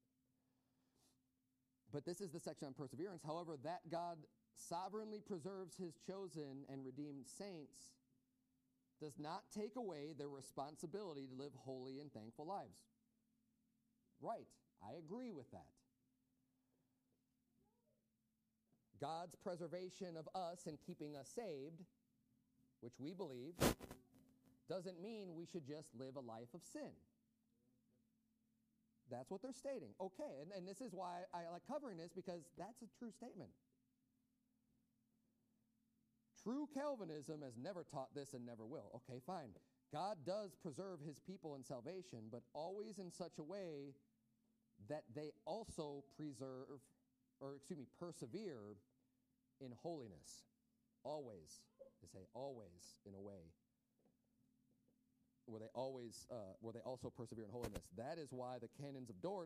Speaker 1: But this is the section on perseverance. However, that God sovereignly preserves his chosen and redeemed saints does not take away their responsibility to live holy and thankful lives. Right. I agree with that. God's preservation of us and keeping us saved, which we believe, doesn't mean we should just live a life of sin. That's what they're stating. Okay, and this is why I like covering this, because that's a true statement. True Calvinism has never taught this and never will. Okay, fine. God does preserve his people in salvation, but always in such a way that they also persevere in holiness. Always. They say always in a way where they also persevere in holiness. That is why the canons of Dort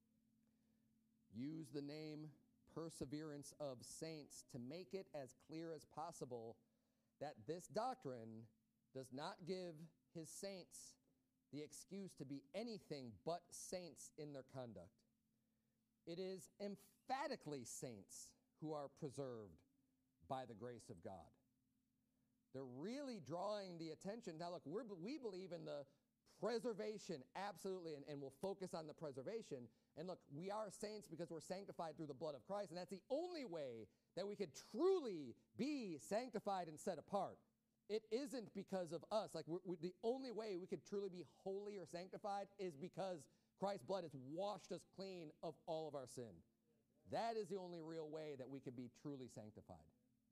Speaker 1: use the name perseverance of saints to make it as clear as possible that this doctrine does not give his saints the excuse to be anything but saints in their conduct. It is emphatically saints who are preserved by the grace of God. They're really drawing the attention. Now, look, we believe in the preservation, absolutely, and we'll focus on the preservation. And look, we are saints because we're sanctified through the blood of Christ, and that's the only way that we could truly be sanctified and set apart. It isn't because of us. Like, the only way we could truly be holy or sanctified is because Christ's blood has washed us clean of all of our sin. That is the only real way that we could be truly sanctified.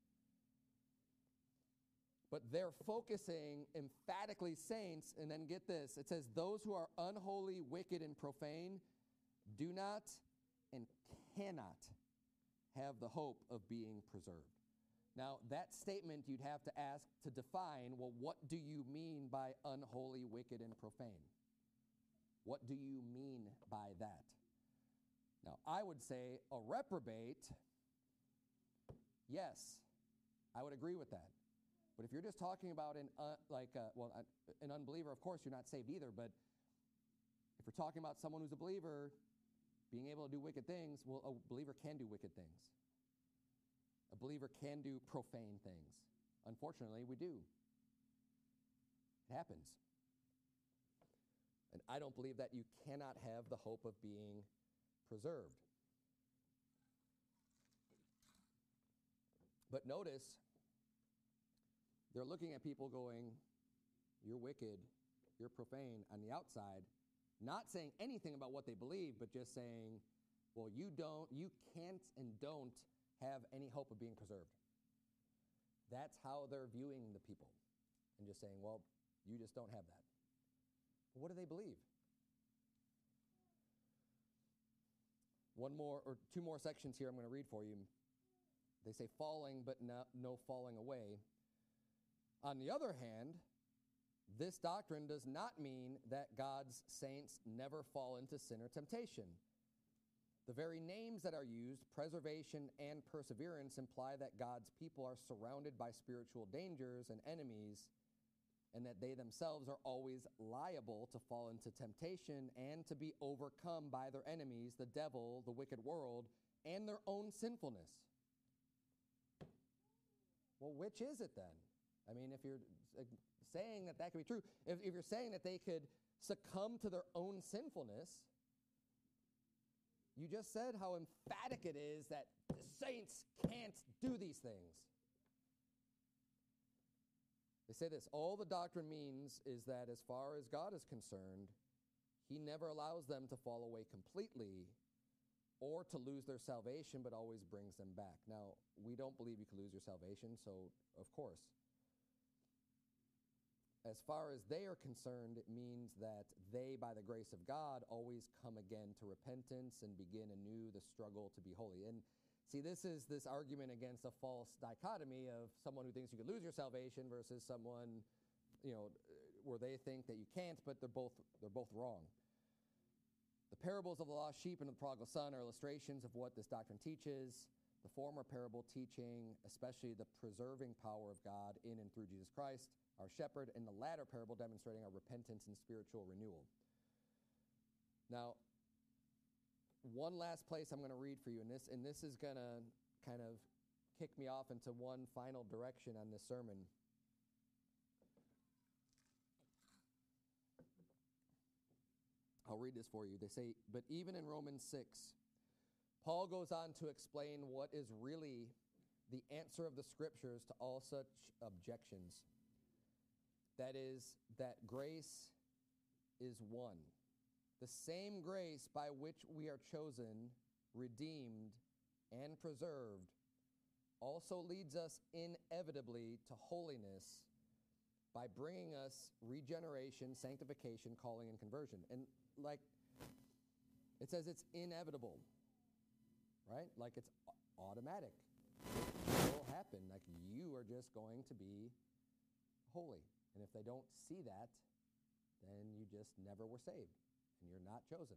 Speaker 1: But they're focusing emphatically saints, and then get this. It says, those who are unholy, wicked, and profane do not and cannot have the hope of being preserved. Now, that statement you'd have to ask to define, well, what do you mean by unholy, wicked, and profane? What do you mean by that? Now, I would say a reprobate, yes, I would agree with that. But if you're just talking about an unbeliever, of course you're not saved either. But if we're talking about someone who's a believer being able to do wicked things, well, a believer can do wicked things. A believer can do profane things. Unfortunately, we do. It happens. And I don't believe that you cannot have the hope of being preserved. But notice, they're looking at people going, you're wicked, you're profane on the outside, not saying anything about what they believe, but just saying, well, you can't and don't have any hope of being preserved. That's how they're viewing the people. And just saying, well, you just don't have that. Well, what do they believe? Two more sections here I'm going to read for you. They say falling, but no falling away. On the other hand, this doctrine does not mean that God's saints never fall into sin or temptation. The very names that are used, preservation and perseverance, imply that God's people are surrounded by spiritual dangers and enemies and that they themselves are always liable to fall into temptation and to be overcome by their enemies, the devil, the wicked world, and their own sinfulness. Well, which is it then? I mean, if you're saying that that could be true, if you're saying that they could succumb to their own sinfulness, you just said how emphatic it is that the saints can't do these things. They say this, all the doctrine means is that as far as God is concerned, he never allows them to fall away completely or to lose their salvation, but always brings them back. Now, we don't believe you can lose your salvation, so of course. As far as they are concerned, it means that they, by the grace of God, always come again to repentance and begin anew the struggle to be holy. And see, this is this argument against a false dichotomy of someone who thinks you could lose your salvation versus someone, where they think that you can't, but they're both wrong. The parables of the lost sheep and the prodigal son are illustrations of what this doctrine teaches. The former parable teaching, especially the preserving power of God in and through Jesus Christ, our shepherd, and the latter parable demonstrating our repentance and spiritual renewal. Now, one last place I'm going to read for you, and this is going to kind of kick me off into one final direction on this sermon. I'll read this for you. They say, but even in Romans 6, Paul goes on to explain what is really the answer of the scriptures to all such objections. That is, that grace is one. The same grace by which we are chosen, redeemed, and preserved also leads us inevitably to holiness by bringing us regeneration, sanctification, calling, and conversion. And like it says, it's inevitable, right? Like it's automatic. It will happen. Like you are just going to be holy. And if they don't see that, then you just never were saved and you're not chosen.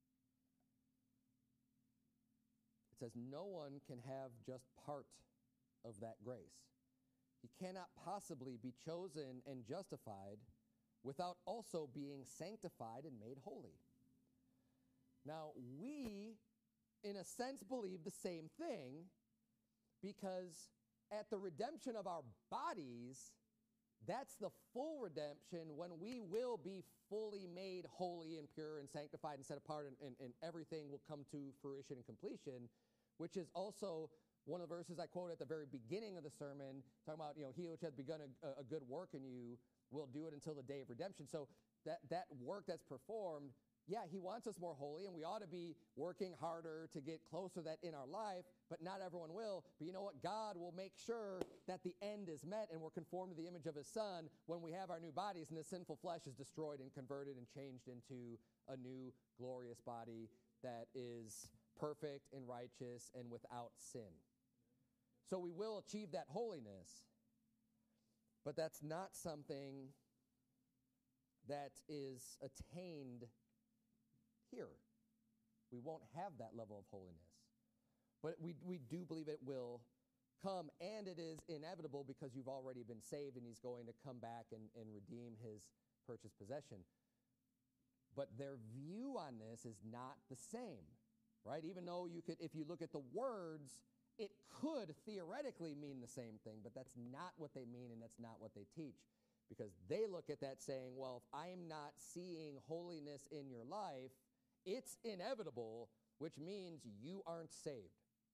Speaker 1: It says no one can have just part of that grace. He cannot possibly be chosen and justified without also being sanctified and made holy. Now, we, in a sense, believe the same thing because at the redemption of our bodies, that's the full redemption when we will be fully made holy and pure and sanctified and set apart and everything will come to fruition and completion, which is also one of the verses I quoted at the very beginning of the sermon, talking about, he which hath begun a good work in you will do it until the day of redemption. So that work that's performed, yeah, he wants us more holy, and we ought to be working harder to get closer to that in our life, but not everyone will. But you know what? God will make sure that the end is met and we're conformed to the image of his son when we have our new bodies and the sinful flesh is destroyed and converted and changed into a new glorious body that is perfect and righteous and without sin. So we will achieve that holiness, but that's not something that is attained here. We won't have that level of holiness. But we do believe it will come, and it is inevitable because you've already been saved and he's going to come back and redeem his purchased possession. But their view on this is not the same, right? Even though if you look at the words, it could theoretically mean the same thing, but that's not what they mean and that's not what they teach. Because they look at that saying, well, if I'm not seeing holiness in your life, it's inevitable, which means you aren't saved.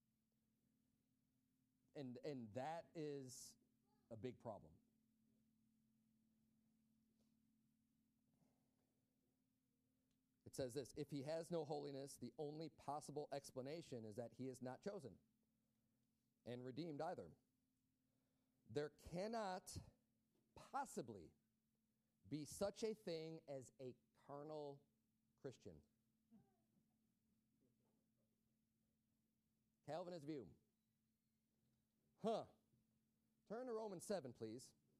Speaker 1: And that is a big problem. It says this, if he has no holiness, the only possible explanation is that he is not chosen and redeemed either. There cannot possibly be such a thing as a carnal Christian. Calvinist view. Turn to Romans 7, please.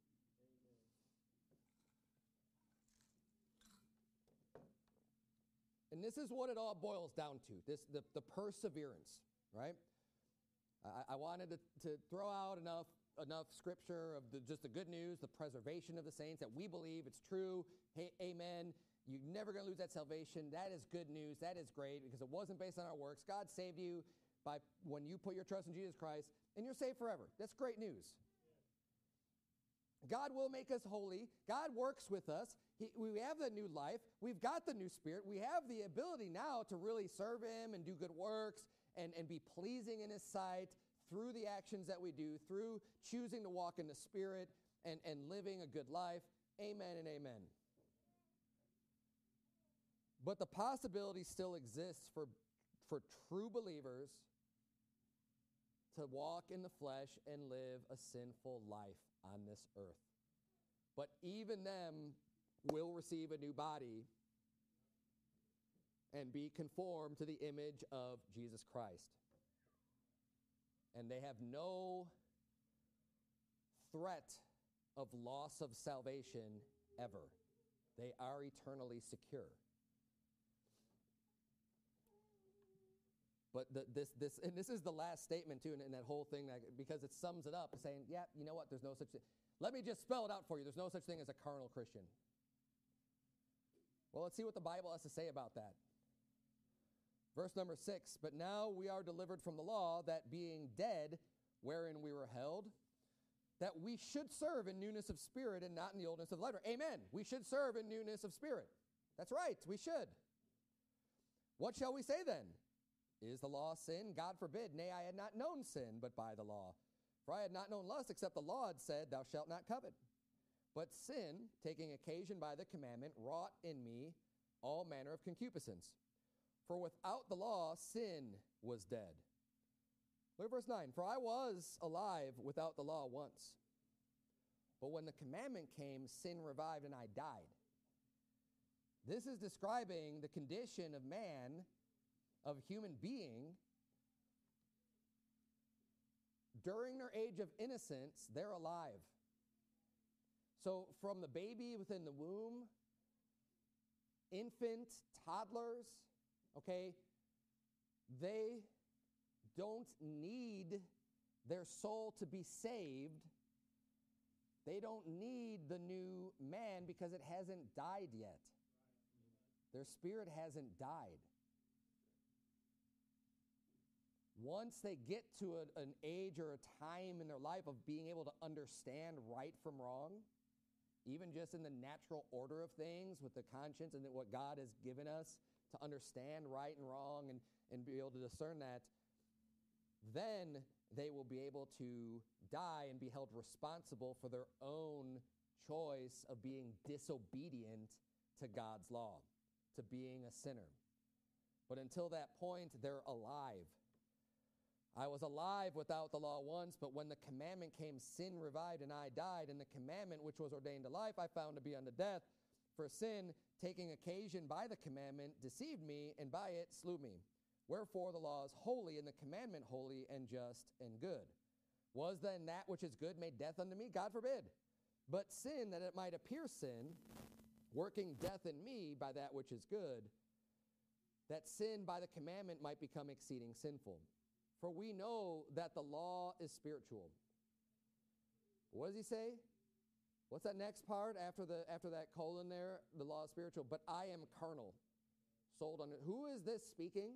Speaker 1: And this is what it all boils down to, the perseverance, right? I wanted to throw out enough enough scripture of just the good news, the preservation of the saints, that we believe it's true. Hey, amen. You're never going to lose that salvation. That is good news. That is great because it wasn't based on our works. God saved you by when you put your trust in Jesus Christ, and you're saved forever. That's great news. God will make us holy. God works with us. We have the new life. We've got the new spirit. We have the ability now to really serve him and do good works and be pleasing in his sight through the actions that we do, through choosing to walk in the spirit and living a good life. Amen and amen. But the possibility still exists for true believers to walk in the flesh and live a sinful life on this earth. But even them will receive a new body and be conformed to the image of Jesus Christ. And they have no threat of loss of salvation ever. They are eternally secure. But this is the last statement too, in that whole thing, because it sums it up, saying, yeah, you know what, there's no such thing. Let me just spell it out for you. There's no such thing as a carnal Christian. Well, let's see what the Bible has to say about that. Verse number 6, but now we are delivered from the law, that being dead, wherein we were held, that we should serve in newness of spirit and not in the oldness of the letter. Amen. We should serve in newness of spirit. That's right, we should. What shall we say then? Is the law sin? God forbid. Nay, I had not known sin, but by the law. For I had not known lust, except the law had said, thou shalt not covet. But sin, taking occasion by the commandment, wrought in me all manner of concupiscence. For without the law, sin was dead. Look at verse 9. For I was alive without the law once. But when the commandment came, sin revived and I died. This is describing the condition of man, of human being. During their age of innocence, they're alive. So from the baby within the womb, infant, toddlers, okay, they don't need their soul to be saved. They don't need the new man because it hasn't died yet. Their spirit hasn't died. Once they get to an age or a time in their life of being able to understand right from wrong, even just in the natural order of things with the conscience and what God has given us to understand right and wrong and be able to discern that, then they will be able to die and be held responsible for their own choice of being disobedient to God's law, to being a sinner. But until that point, they're alive. I was alive without the law once, but when the commandment came, sin revived and I died. And the commandment which was ordained to life I found to be unto death. For sin, taking occasion by the commandment, deceived me, and by it slew me. Wherefore the law is holy, and the commandment holy and just and good. Was then that which is good made death unto me? God forbid. But sin, that it might appear sin, working death in me by that which is good, that sin by the commandment might become exceeding sinful. For we know that the law is spiritual. What does he say? What's that next part after that colon there? The law is spiritual. But I am carnal, sold under. Who is this speaking?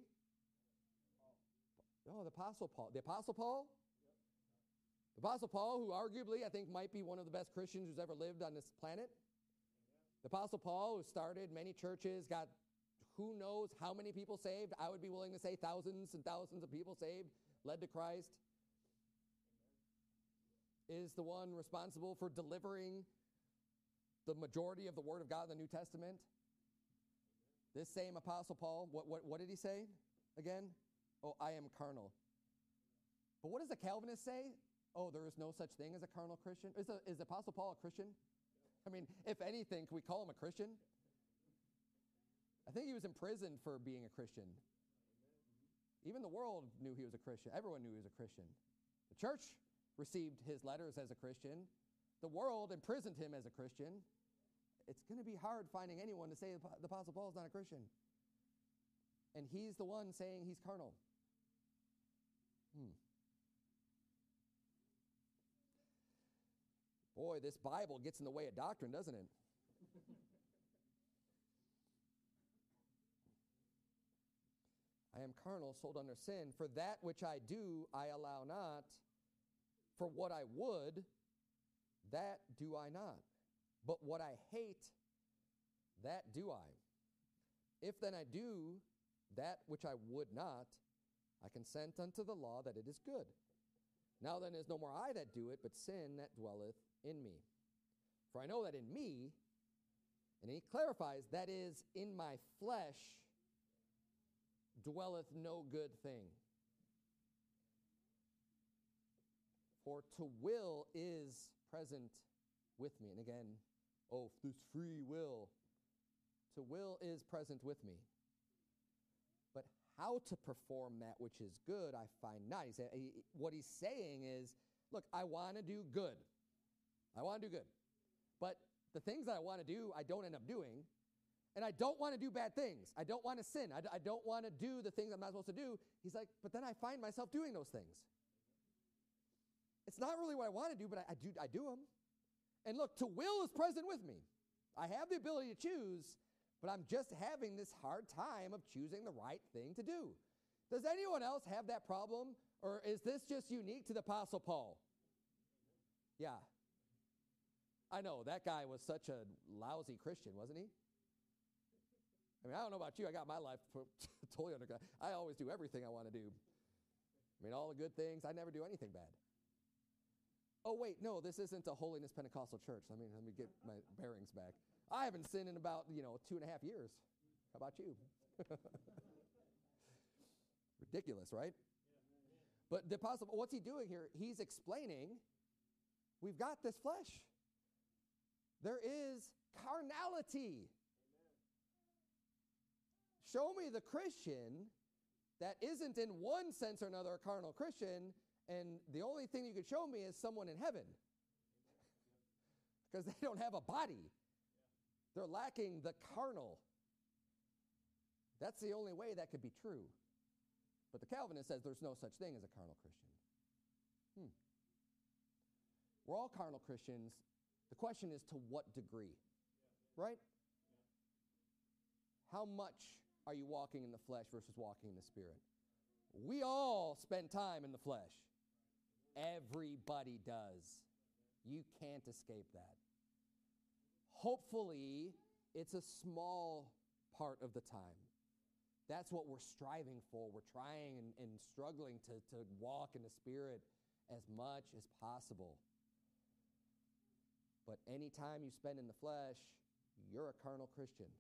Speaker 1: Oh, the Apostle Paul. The Apostle Paul? The Apostle Paul, who arguably I think might be one of the best Christians who's ever lived on this planet. The Apostle Paul, who started many churches, got who knows how many people saved. I would be willing to say thousands and thousands of people saved, led to Christ. Is the one responsible for delivering the majority of the Word of God in the New Testament. This same Apostle Paul, what did he say again? Oh, I am carnal. But what does the Calvinist say? Oh, there is no such thing as a carnal Christian. Is Apostle Paul a Christian? I mean, if anything, can we call him a Christian? I think he was imprisoned for being a Christian. Even the world knew he was a Christian. Everyone knew he was a Christian. The church received his letters as a Christian. The world imprisoned him as a Christian. It's going to be hard finding anyone to say the Apostle Paul is not a Christian. And he's the one saying he's carnal. Boy, this Bible gets in the way of doctrine, doesn't it? I am carnal, sold under sin. For that which I do, I allow not. For what I would, that do I not. But what I hate, that do I. If then I do that which I would not, I consent unto the law that it is good. Now then is no more I that do it, but sin that dwelleth in me. For I know that in me, and he clarifies, that is, in my flesh, dwelleth no good thing. For to will is present with me. And again, this free will. To will is present with me. But how to perform that which is good, I find not. What he's saying is, look, I want to do good. I want to do good. But the things that I want to do, I don't end up doing. And I don't want to do bad things. I don't want to sin. I don't want to do the things I'm not supposed to do. He's like, but then I find myself doing those things. It's not really what I want to do, but I do them. And look, to will is present with me. I have the ability to choose, but I'm just having this hard time of choosing the right thing to do. Does anyone else have that problem? Or is this just unique to the Apostle Paul? Yeah. I know, that guy was such a lousy Christian, wasn't he? I mean, I don't know about you. I got my life totally under control. I always do everything I want to do. I mean, all the good things. I never do anything bad. Oh, wait, no, this isn't a Holiness Pentecostal church. Let me get my bearings back. I haven't sinned in about, 2.5 years. How about you? Ridiculous, right? But the apostle, what's he doing here? He's explaining, we've got this flesh. There is carnality. Show me the Christian that isn't in one sense or another a carnal Christian, and the only thing you could show me is someone in heaven. Because they don't have a body. They're lacking the carnal. That's the only way that could be true. But the Calvinist says there's no such thing as a carnal Christian. We're all carnal Christians. The question is to what degree, right? How much are you walking in the flesh versus walking in the Spirit? We all spend time in the flesh. Everybody does. You can't escape that. Hopefully, it's a small part of the time. That's what we're striving for. We're trying and struggling to walk in the Spirit as much as possible. But any time you spend in the flesh, you're a carnal Christian.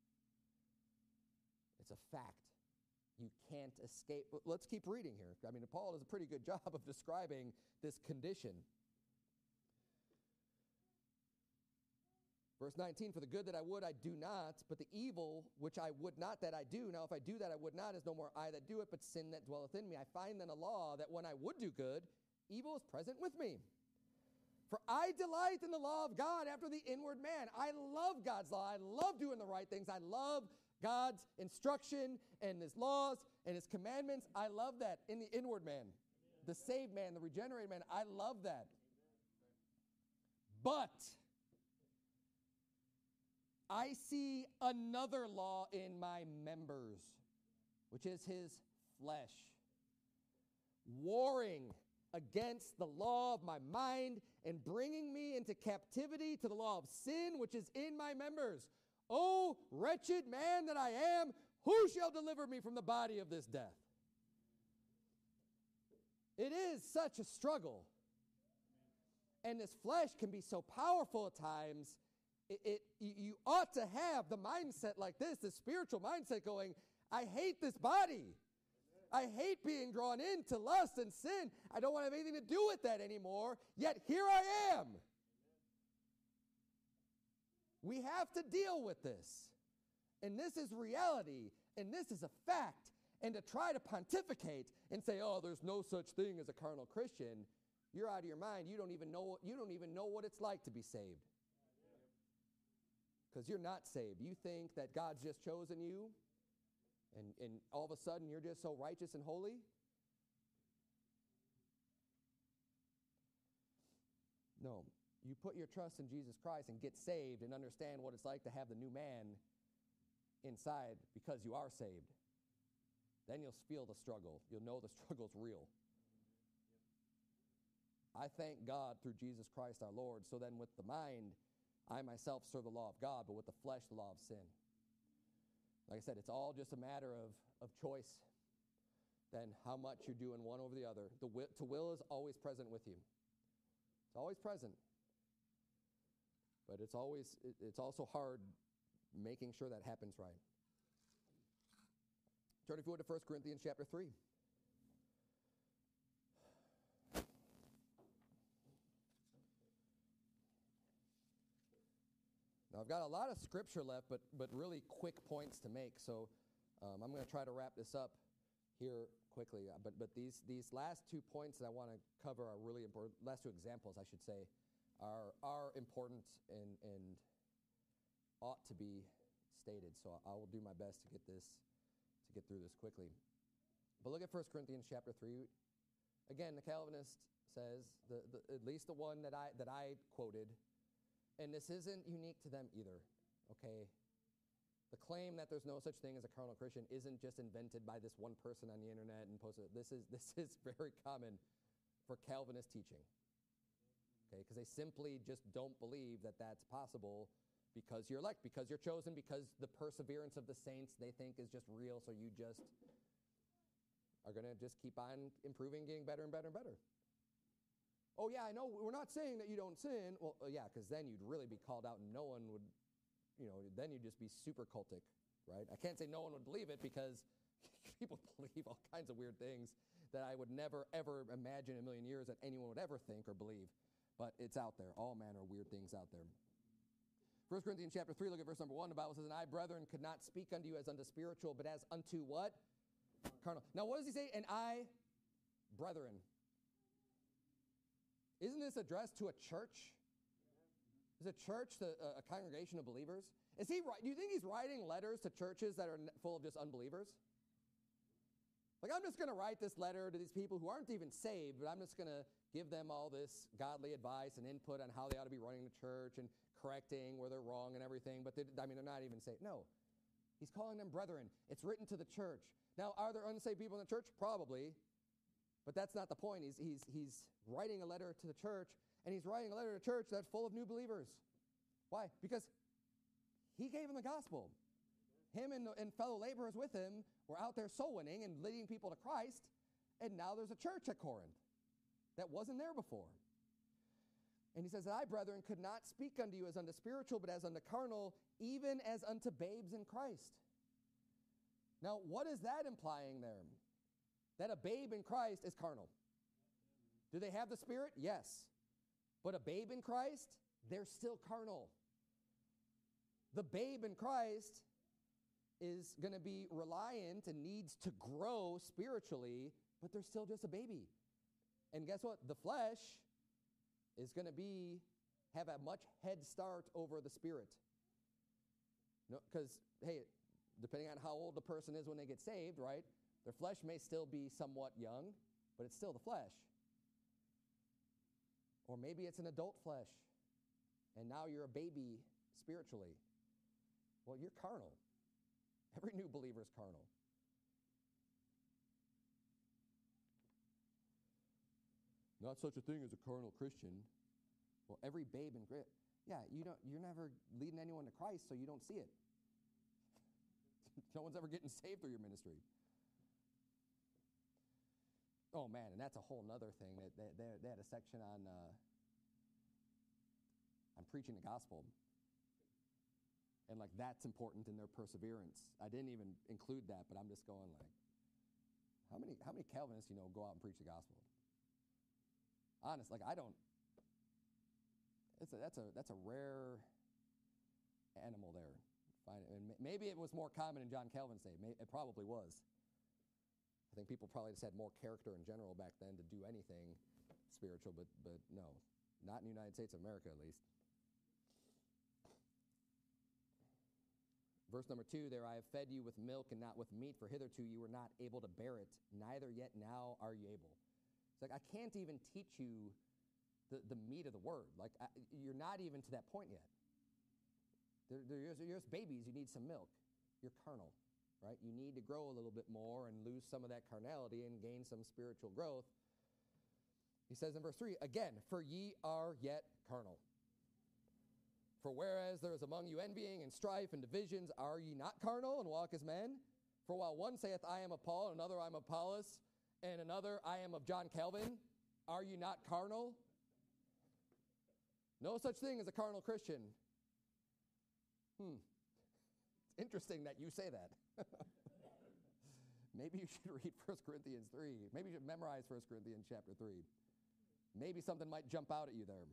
Speaker 1: It's a fact. You can't escape. But let's keep reading here. I mean, Paul does a pretty good job of describing this condition. Verse 19, for the good that I would, I do not, but the evil which I would not that I do. Now, if I do that I would not, is no more I that do it, but sin that dwelleth in me. I find then a law that when I would do good, evil is present with me. For I delight in the law of God after the inward man. I love God's law. I love doing the right things. I love God's instruction and his laws and his commandments. I love that in the inward man, the saved man, the regenerated man. I love that. But I see another law in my members, which is his flesh, warring against the law of my mind and bringing me into captivity to the law of sin, which is in my members. O wretched man that I am, who shall deliver me from the body of this death? It is such a struggle. And this flesh can be so powerful at times. You ought to have the mindset like this, the spiritual mindset going, I hate this body. I hate being drawn into lust and sin. I don't want to have anything to do with that anymore, yet here I am. We have to deal with this. And this is reality, and this is a fact. And to try to pontificate and say, oh, there's no such thing as a carnal Christian, you're out of your mind. You don't even know what it's like to be saved. Because you're not saved. You think that God's just chosen you, and all of a sudden you're just so righteous and holy? No. you put your trust in Jesus Christ and get saved and understand what it's like to have the new man inside because you are saved, then you'll feel the struggle. You'll know the struggle's real. I thank God through Jesus Christ our Lord. So then with the mind, I myself serve the law of God, but with the flesh, the law of sin. Like I said, it's all just a matter of choice, then how much you're doing one over the other. To will is always present with you. It's always present. But it's also hard making sure that happens right. Turn if you would to 1 Corinthians chapter 3. Now, I've got a lot of scripture left, but really quick points to make. So I'm going to try to wrap this up here quickly. But these last 2 points that I want to cover are really important. Last 2 examples, I should say, are important and ought to be stated. So I will do my best to get through this quickly. But look at 1 Corinthians chapter 3. Again, the Calvinist says, at least the one that I quoted, and this isn't unique to them either, okay? The claim that there's no such thing as a carnal Christian isn't just invented by this one person on the internet and posted. This is very common for Calvinist teaching, okay? Because they simply just don't believe that that's possible because you're elect, because you're chosen, because the perseverance of the saints they think is just real, so you just are going to just keep on improving, getting better and better and better. Oh, yeah, I know, we're not saying that you don't sin. Well, yeah, because then you'd really be called out and no one would, then you'd just be super cultic, right? I can't say no one would believe it because people believe all kinds of weird things that I would never, ever imagine in a million years that anyone would ever think or believe. But it's out there, all manner of weird things out there. 1 Corinthians chapter 3, look at verse number 1. The Bible says, "And I, brethren, could not speak unto you as unto spiritual, but as unto" what? Carnal. Now, what does he say? "And I, brethren." Isn't this addressed to a church? Is a church a congregation of believers? Do you think he's writing letters to churches that are full of just unbelievers? Like, I'm just going to write this letter to these people who aren't even saved, but I'm just going to give them all this godly advice and input on how they ought to be running the church and correcting where they're wrong and everything, but they're not even saved. No. He's calling them brethren. It's written to the church. Now, are there unsaved people in the church? Probably. But that's not the point. He's writing a letter to the church, and he's writing a letter to a church that's full of new believers. Why? Because he gave them the gospel. Him and fellow laborers with him were out there soul winning and leading people to Christ, and now there's a church at Corinth that wasn't there before. And he says, "I, brethren, could not speak unto you as unto spiritual, but as unto carnal, even as unto babes in Christ." Now, what is that implying there? That a babe in Christ is carnal. Do they have the Spirit? Yes. But a babe in Christ, they're still carnal. The babe in Christ is going to be reliant and needs to grow spiritually, but they're still just a baby. And guess what? The flesh is going to have a much head start over the Spirit. No, because, hey, depending on how old the person is when they get saved, right? Their flesh may still be somewhat young, but it's still the flesh. Or maybe it's an adult flesh, and now you're a baby spiritually. Well, you're carnal. Every new believer is carnal. Not such a thing as a carnal Christian. Well, every babe in Christ, yeah, you're never leading anyone to Christ, so you don't see it. No one's ever getting saved through your ministry. Oh, man, and that's a whole nother thing. They had a section on preaching the gospel. And, like, that's important in their perseverance. I didn't even include that, but I'm just going, like, how many Calvinists, go out and preach the gospel? Honest, like, I don't. That's a rare animal there. And maybe it was more common in John Calvin's day. It probably was. I think people probably just had more character in general back then to do anything spiritual, but no, not in the United States of America at least. Verse number 2 there, "I have fed you with milk and not with meat, for hitherto you were not able to bear it, neither yet now are you able." It's like, I can't even teach you the meat of the word. Like, you're not even to that point yet. You're just babies. You need some milk. You're carnal, right? You need to grow a little bit more and lose some of that carnality and gain some spiritual growth. He says in verse 3, again, for ye are yet carnal. For whereas there is among you envying and strife and divisions, are ye not carnal and walk as men? For while one saith, I am of Paul, and another, I am of Apollos, and another, I am of John Calvin, are you not carnal? No such thing as a carnal Christian. It's interesting that you say that. Maybe you should read 1 Corinthians 3. Maybe you should memorize 1 Corinthians chapter 3. Maybe something might jump out at you there.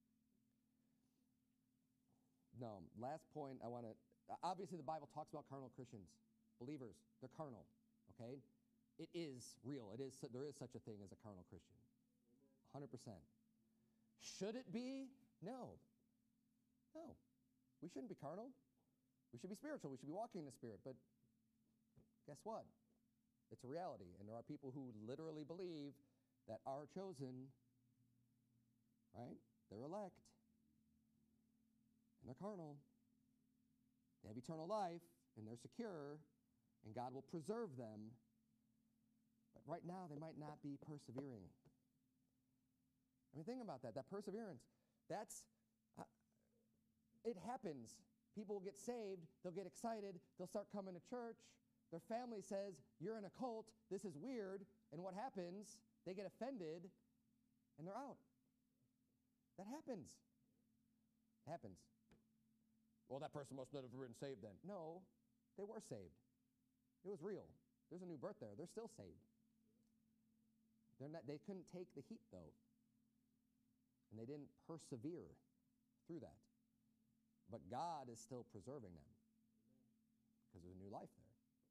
Speaker 1: No, last point I want to, obviously the Bible talks about carnal Christians, believers, they're carnal, okay? It is real. There is such a thing as a carnal Christian, 100%. Should it be? No. No. We shouldn't be carnal. We should be spiritual. We should be walking in the Spirit. But guess what? It's a reality. And there are people who literally believe that are chosen, right? They're elect. And they're carnal. They have eternal life, and they're secure, and God will preserve them. But right now, they might not be persevering. I mean, think about that. That perseverance, it happens. People will get saved. They'll get excited. They'll start coming to church. Their family says, you're in a cult. This is weird. And what happens? They get offended, and they're out. That happens. It happens. Well, that person must not have been saved then. No, they were saved. It was real. There's a new birth there. They're still saved. They couldn't take the heat, though. And they didn't persevere through that. But God is still preserving them because there's a new life there.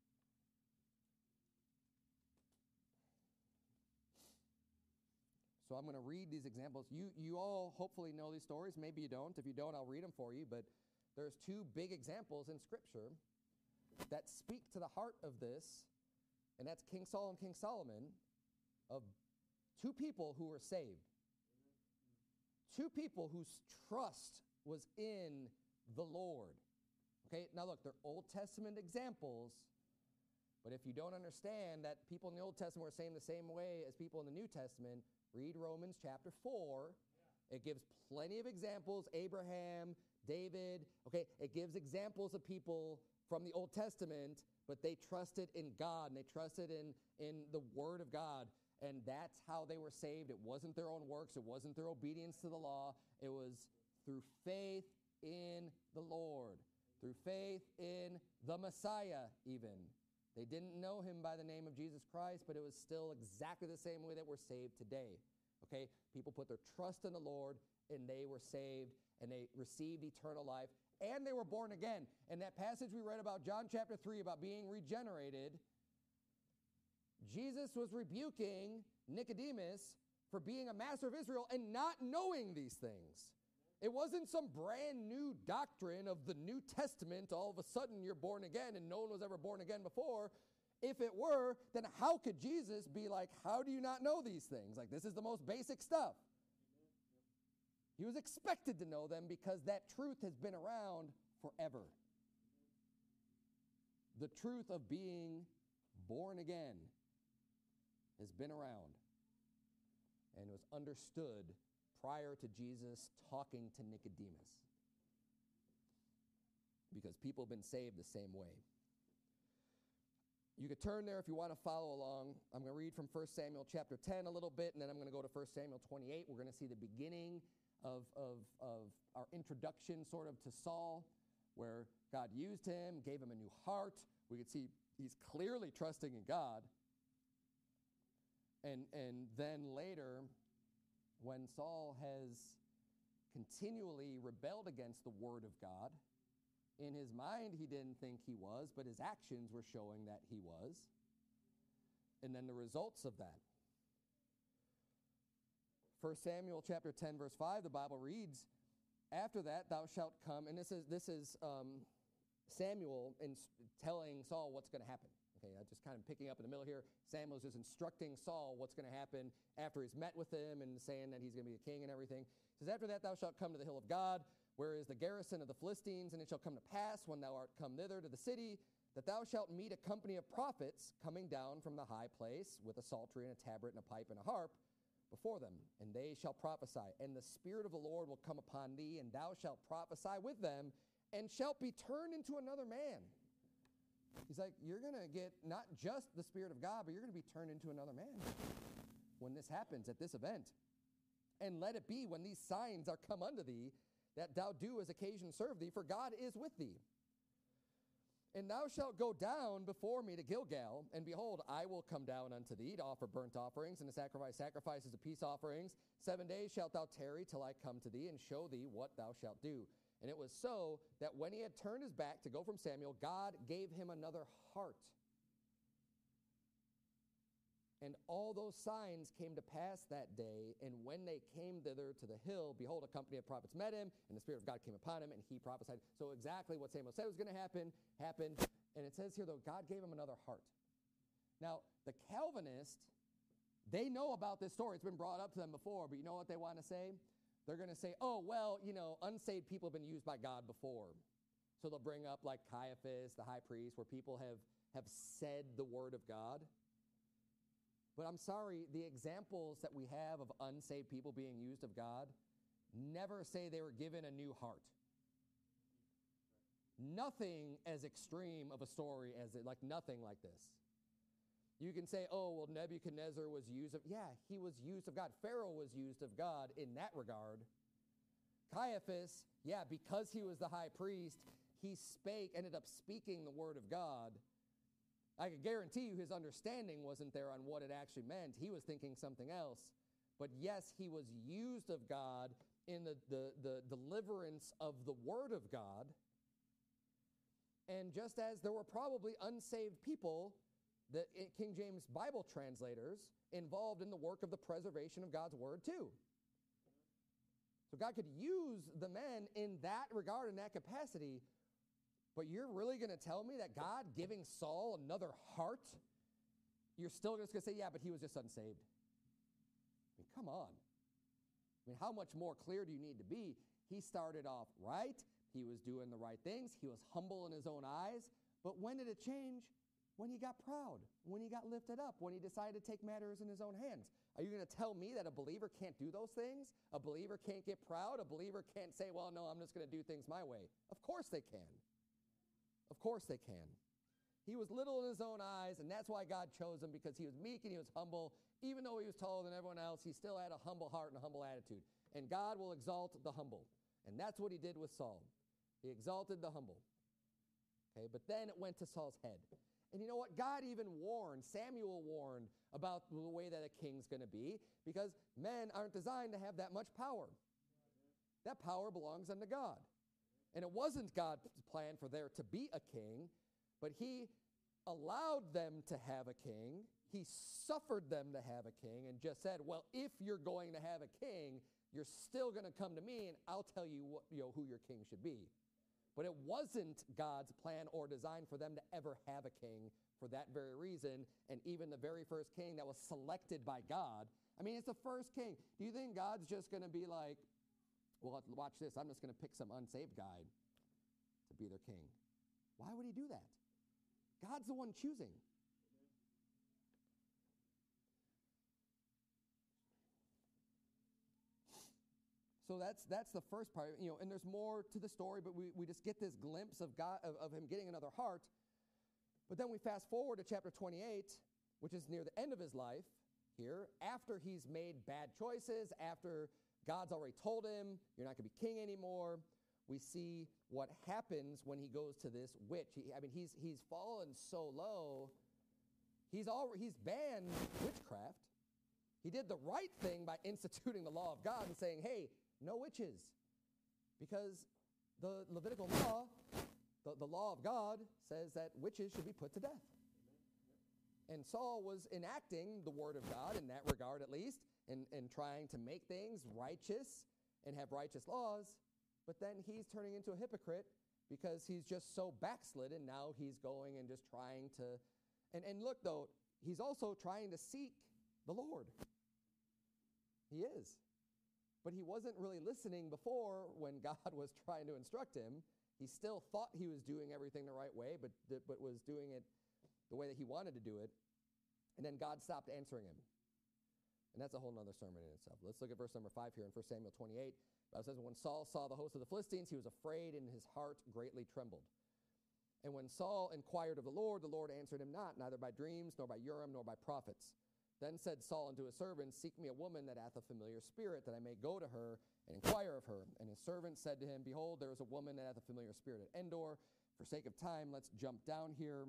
Speaker 1: So I'm going to read these examples. You all hopefully know these stories. Maybe you don't. If you don't, I'll read them for you. But there's two big examples in Scripture that speak to the heart of this, and that's King Saul and King Solomon, of two people who were saved. Two people whose trust was in the Lord. Okay, now look, they're Old Testament examples, but if you don't understand that people in the Old Testament were saying the same way as people in the New Testament, read Romans chapter 4. It gives plenty of examples, Abraham, David, okay, it gives examples of people from the Old Testament, but they trusted in God, and they trusted in the Word of God, and that's how they were saved. It wasn't their own works. It wasn't their obedience to the law. It was through faith in the Lord, through faith in the Messiah even. They didn't know him by the name of Jesus Christ, but it was still exactly the same way that we're saved today. Okay? People put their trust in the Lord, and they were saved, and they received eternal life, and they were born again. And that passage we read about John chapter 3 about being regenerated, Jesus was rebuking Nicodemus for being a master of Israel and not knowing these things. It wasn't some brand new doctrine of the New Testament. All of a sudden you're born again and no one was ever born again before. If it were, then how could Jesus be like, how do you not know these things? Like, this is the most basic stuff. He was expected to know them because that truth has been around forever. The truth of being born again has been around and was understood prior to Jesus talking to Nicodemus, because people have been saved the same way. You could turn there if you want to follow along. I'm going to read from 1 Samuel chapter 10 a little bit, and then I'm going to go to 1 Samuel 28. We're going to see the beginning of our introduction sort of to Saul, where God used him, gave him a new heart. We could see he's clearly trusting in God. And then later, when Saul has continually rebelled against the word of God, in his mind he didn't think he was, but his actions were showing that he was. And then the results of that. 1 Samuel chapter 10, verse 5, the Bible reads, after that thou shalt come, and this is Samuel telling Saul what's going to happen. Okay, I'm just kind of picking up in the middle here. Samuel's just instructing Saul what's going to happen after he's met with him and saying that he's going to be a king and everything. He says, after that thou shalt come to the hill of God, where is the garrison of the Philistines, and it shall come to pass, when thou art come thither to the city, that thou shalt meet a company of prophets coming down from the high place with a psaltery and a tabret and a pipe and a harp before them, and they shall prophesy. And the Spirit of the Lord will come upon thee, and thou shalt prophesy with them, and shalt be turned into another man. He's like, you're going to get not just the Spirit of God, but you're going to be turned into another man when this happens at this event. And let it be when these signs are come unto thee, that thou do as occasion serve thee, for God is with thee. And thou shalt go down before me to Gilgal, and behold, I will come down unto thee to offer burnt offerings and to sacrifice sacrifices of peace offerings. 7 days shalt thou tarry till I come to thee and show thee what thou shalt do. And it was so that when he had turned his back to go from Samuel, God gave him another heart. And all those signs came to pass that day, and when they came thither to the hill, behold, a company of prophets met him, and the Spirit of God came upon him, and he prophesied. So exactly what Samuel said was going to happen, happened. And it says here, though, God gave him another heart. Now, the Calvinists, they know about this story. It's been brought up to them before, but you know what they want to say? They're going to say, oh, well, unsaved people have been used by God before. So they'll bring up like Caiaphas, the high priest, where people have said the word of God. But I'm sorry, the examples that we have of unsaved people being used of God never say they were given a new heart. Nothing as extreme of a story as nothing like this. You can say, oh, well, Nebuchadnezzar was used of, yeah, he was used of God. Pharaoh was used of God in that regard. Caiaphas, yeah, because he was the high priest, he ended up speaking the word of God. I can guarantee you his understanding wasn't there on what it actually meant. He was thinking something else. But yes, he was used of God in the deliverance of the word of God. And just as there were probably unsaved people, the King James Bible translators, involved in the work of the preservation of God's word too. So God could use the men in that regard, in that capacity. But you're really going to tell me that God giving Saul another heart, you're still just going to say, yeah, but he was just unsaved? I mean, come on. I mean, how much more clear do you need to be? He started off right. He was doing the right things. He was humble in his own eyes. But when did it change? When he got proud, when he got lifted up, when he decided to take matters in his own hands. Are you going to tell me that a believer can't do those things? A believer can't get proud? A believer can't say, well, no, I'm just going to do things my way. Of course they can. Of course they can. He was little in his own eyes, and that's why God chose him, because he was meek and he was humble. Even though he was taller than everyone else, he still had a humble heart and a humble attitude. And God will exalt the humble. And that's what he did with Saul. He exalted the humble. Okay, but then it went to Saul's head. And you know what? God even warned, Samuel warned about the way that a king's going to be, because men aren't designed to have that much power. That power belongs unto God. And it wasn't God's plan for there to be a king, but he allowed them to have a king. He suffered them to have a king and just said, well, if you're going to have a king, you're still going to come to me and I'll tell you who your king should be. But it wasn't God's plan or design for them to ever have a king for that very reason. And even the very first king that was selected by God, I mean, it's the first king. Do you think God's just going to be like, well, watch this, I'm just going to pick some unsaved guy to be their king? Why would he do that? God's the one choosing. So that's the first part, and there's more to the story, but we just get this glimpse of God, of him getting another heart. But then we fast forward to chapter 28, which is near the end of his life here, after he's made bad choices, after God's already told him, you're not going to be king anymore. We see what happens when he goes to this witch. He's fallen so low. He's banned witchcraft. He did the right thing by instituting the law of God and saying, hey, no witches. Because the Levitical law, the law of God, says that witches should be put to death. And Saul was enacting the word of God in that regard, at least, and trying to make things righteous and have righteous laws. But then he's turning into a hypocrite because he's just so backslidden. Now he's going and just trying to, and look though, he's also trying to seek the Lord. He is. But he wasn't really listening before when God was trying to instruct him. He still thought he was doing everything the right way, but was doing it the way that he wanted to do it. And then God stopped answering him. And that's a whole nother sermon in itself. Let's look at verse number 5 here in 1 Samuel 28. It says, when Saul saw the host of the Philistines, he was afraid, and his heart greatly trembled. And when Saul inquired of the Lord answered him not, neither by dreams, nor by Urim, nor by prophets. Then said Saul unto his servants, seek me a woman that hath a familiar spirit, that I may go to her and inquire of her. And his servant said to him, behold, there is a woman that hath a familiar spirit at Endor. For sake of time, let's jump down here.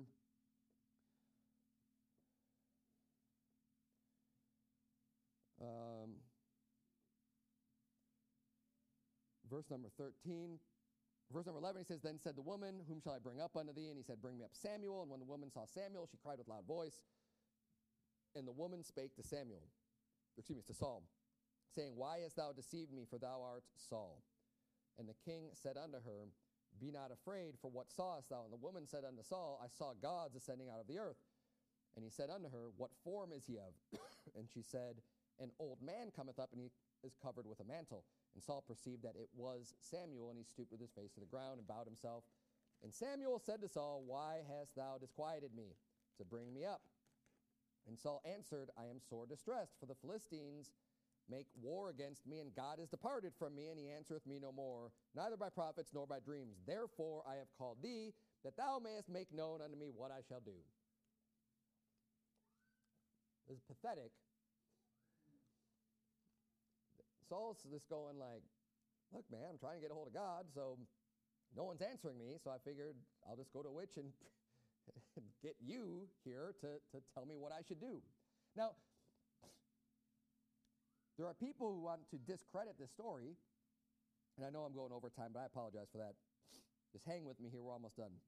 Speaker 1: Verse number 13. Verse number 11, he says, then said the woman, whom shall I bring up unto thee? And he said, bring me up Samuel. And when the woman saw Samuel, she cried with loud voice. And the woman spake to to Saul, saying, why hast thou deceived me, for thou art Saul? And the king said unto her, be not afraid, for what sawest thou? And the woman said unto Saul, I saw gods ascending out of the earth. And he said unto her, what form is he of? And she said, an old man cometh up, and he is covered with a mantle. And Saul perceived that it was Samuel, and he stooped with his face to the ground and bowed himself. And Samuel said to Saul, why hast thou disquieted me to bring me up? And Saul answered, I am sore distressed, for the Philistines make war against me, and God is departed from me, and he answereth me no more, neither by prophets nor by dreams. Therefore I have called thee, that thou mayest make known unto me what I shall do. This is pathetic. Saul's just going like, look, man, I'm trying to get a hold of God, so no one's answering me, so I figured I'll just go to a witch and get you here to tell me what I should do. Now, there are people who want to discredit this story, and I know I'm going over time, but I apologize for that. Just hang with me here, we're almost done.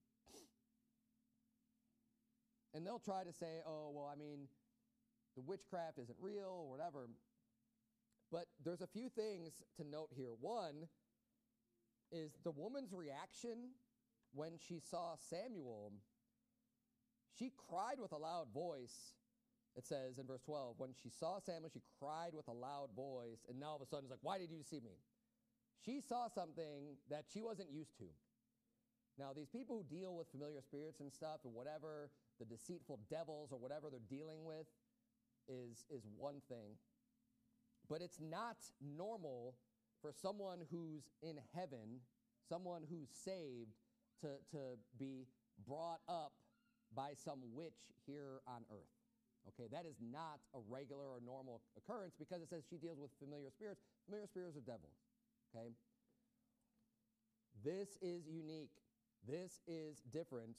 Speaker 1: And they'll try to say, oh, well, I mean, the witchcraft isn't real or whatever. But there's a few things to note here. One is the woman's reaction when she saw Samuel. She cried with a loud voice. It says in verse 12, when she saw Samuel, she cried with a loud voice. And now all of a sudden it's like, why did you see me? She saw something that she wasn't used to. Now, these people who deal with familiar spirits and stuff and whatever, the deceitful devils or whatever they're dealing with is one thing. But it's not normal for someone who's in heaven, someone who's saved, to be brought up by some witch here on earth. Okay, that is not a regular or normal occurrence because it says she deals with familiar spirits. Familiar spirits are devils. Okay? This is unique. This is different.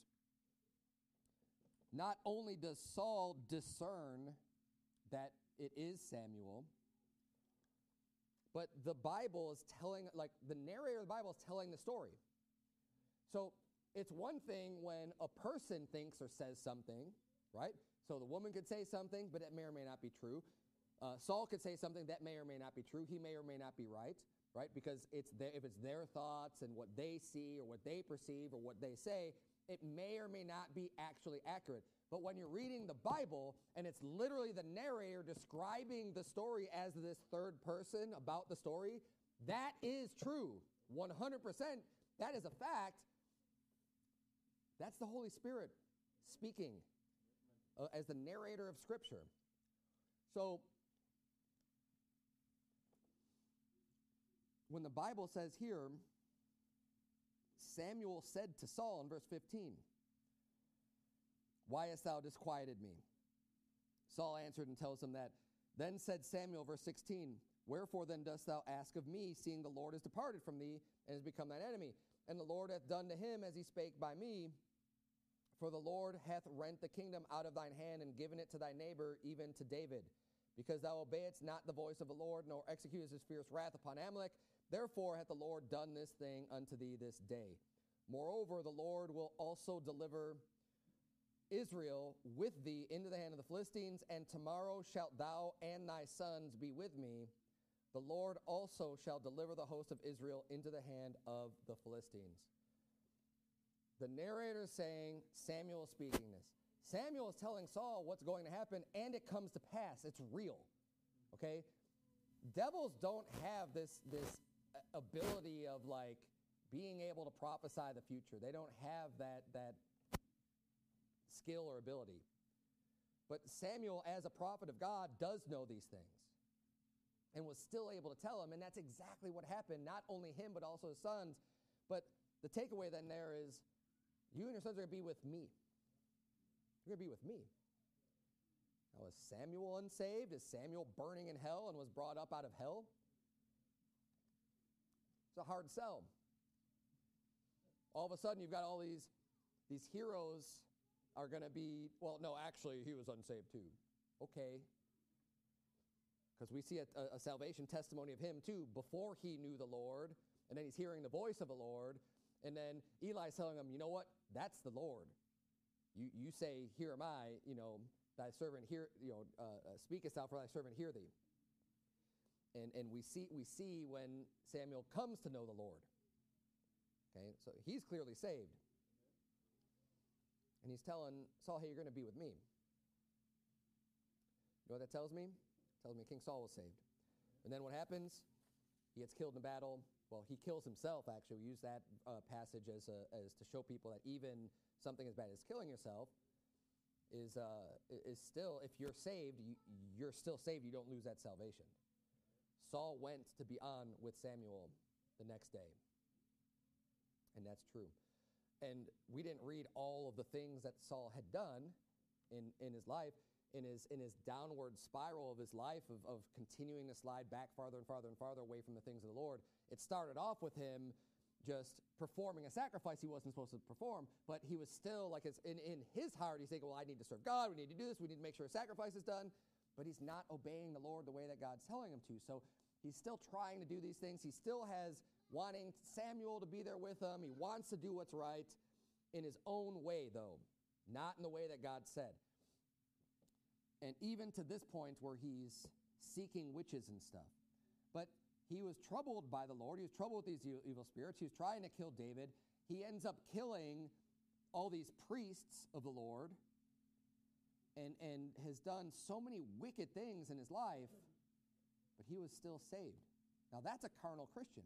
Speaker 1: Not only does Saul discern that it is Samuel, but the Bible is telling, like the narrator of the Bible is telling the story. So it's one thing when a person thinks or says something, right? So the woman could say something, but it may or may not be true. Saul could say something that may or may not be true. He may or may not be right? Because if it's their thoughts and what they see or what they perceive or what they say, it may or may not be actually accurate. But when you're reading the Bible and it's literally the narrator describing the story as this third person about the story, that is true. 100%. That is a fact. That's the Holy Spirit speaking as the narrator of Scripture. So when the Bible says here, Samuel said to Saul in verse 15, why hast thou disquieted me? Saul answered and tells him that. Then said Samuel, verse 16, wherefore then dost thou ask of me, seeing the Lord is departed from thee and has become thine enemy? And the Lord hath done to him as he spake by me. For the Lord hath rent the kingdom out of thine hand and given it to thy neighbor, even to David. Because thou obeyedst not the voice of the Lord, nor executest his fierce wrath upon Amalek, therefore hath the Lord done this thing unto thee this day. Moreover, the Lord will also deliver Israel with thee into the hand of the Philistines, and tomorrow shalt thou and thy sons be with me. The Lord also shall deliver the host of Israel into the hand of the Philistines. The narrator is saying, Samuel is speaking this. Samuel is telling Saul what's going to happen, and it comes to pass. It's real. Okay? Devils don't have this ability of like being able to prophesy the future. They don't have that skill or ability. But Samuel, as a prophet of God, does know these things and was still able to tell him, and that's exactly what happened. Not only him, but also his sons. But the takeaway then there is, you and your sons are going to be with me. You're going to be with me. Now, is Samuel unsaved? Is Samuel burning in hell and was brought up out of hell? It's a hard sell. All of a sudden, you've got all these heroes are going to be, well, no, actually, he was unsaved too. Okay. Because we see a salvation testimony of him too before he knew the Lord, and then he's hearing the voice of the Lord, and then Eli's telling him, you know what? That's the Lord. You say, here am I, thy servant hear, speakest thou for thy servant hear thee. And we see when Samuel comes to know the Lord. Okay, so he's clearly saved. And he's telling Saul, hey, you're going to be with me. You know what that tells me? It tells me King Saul was saved. And then what happens? He gets killed in a battle. Well, he kills himself, actually. We use that passage as to show people that even something as bad as killing yourself is still, if you're saved, you're still saved. You don't lose that salvation. Saul went to be on with Samuel the next day. And that's true. And we didn't read all of the things that Saul had done in his life, in his downward spiral of his life of continuing to slide back farther and farther and farther away from the things of the Lord. It started off with him just performing a sacrifice he wasn't supposed to perform, but he was still, like, in his heart, he's thinking, well, I need to serve God, we need to do this, we need to make sure a sacrifice is done, but he's not obeying the Lord the way that God's telling him to. So he's still trying to do these things. He still has wanting Samuel to be there with him. He wants to do what's right in his own way, though, not in the way that God said. And even to this point where he's seeking witches and stuff. But he was troubled by the Lord. He was troubled with these evil spirits. He was trying to kill David. He ends up killing all these priests of the Lord and has done so many wicked things in his life, but he was still saved. Now, that's a carnal Christian.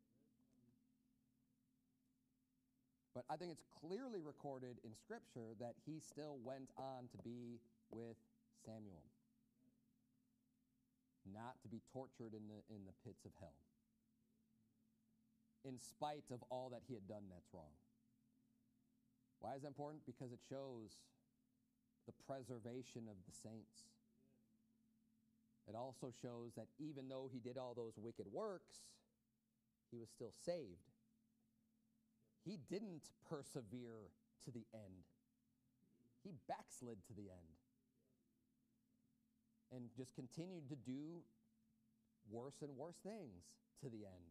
Speaker 1: But I think it's clearly recorded in Scripture that he still went on to be with Samuel, not to be tortured in the pits of hell, in spite of all that he had done that's wrong. Why is that important? Because it shows the preservation of the saints. It also shows that even though he did all those wicked works, he was still saved. He didn't persevere to the end. He backslid to the end and just continued to do worse and worse things to the end.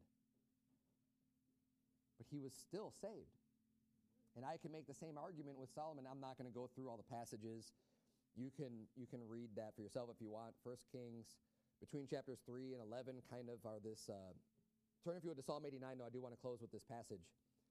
Speaker 1: But he was still saved. And I can make the same argument with Solomon. I'm not going to go through all the passages. You can read that for yourself if you want. 1 Kings, between chapters 3 and 11 kind of are this. Turn if you would to Psalm 89. No, I do want to close with this passage.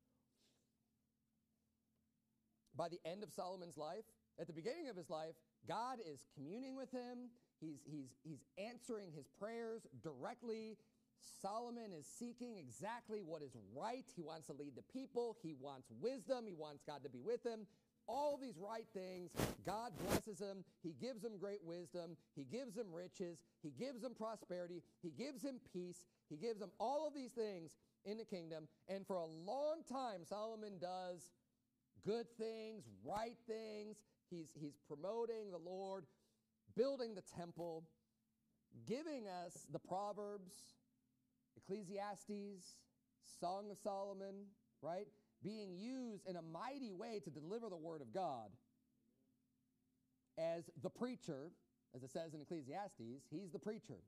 Speaker 1: By the end of Solomon's life, at the beginning of his life, God is communing with him. He's answering his prayers directly. Solomon is seeking exactly what is right. He wants to lead the people. He wants wisdom. He wants God to be with him. All these right things, God blesses him. He gives him great wisdom. He gives him riches. He gives him prosperity. He gives him peace. He gives him all of these things in the kingdom. And for a long time, Solomon does good things, right things. He's promoting the Lord, building the temple, giving us the Proverbs, Ecclesiastes, Song of Solomon, right? Being used in a mighty way to deliver the word of God. As the preacher, as it says in Ecclesiastes, he's the preacher.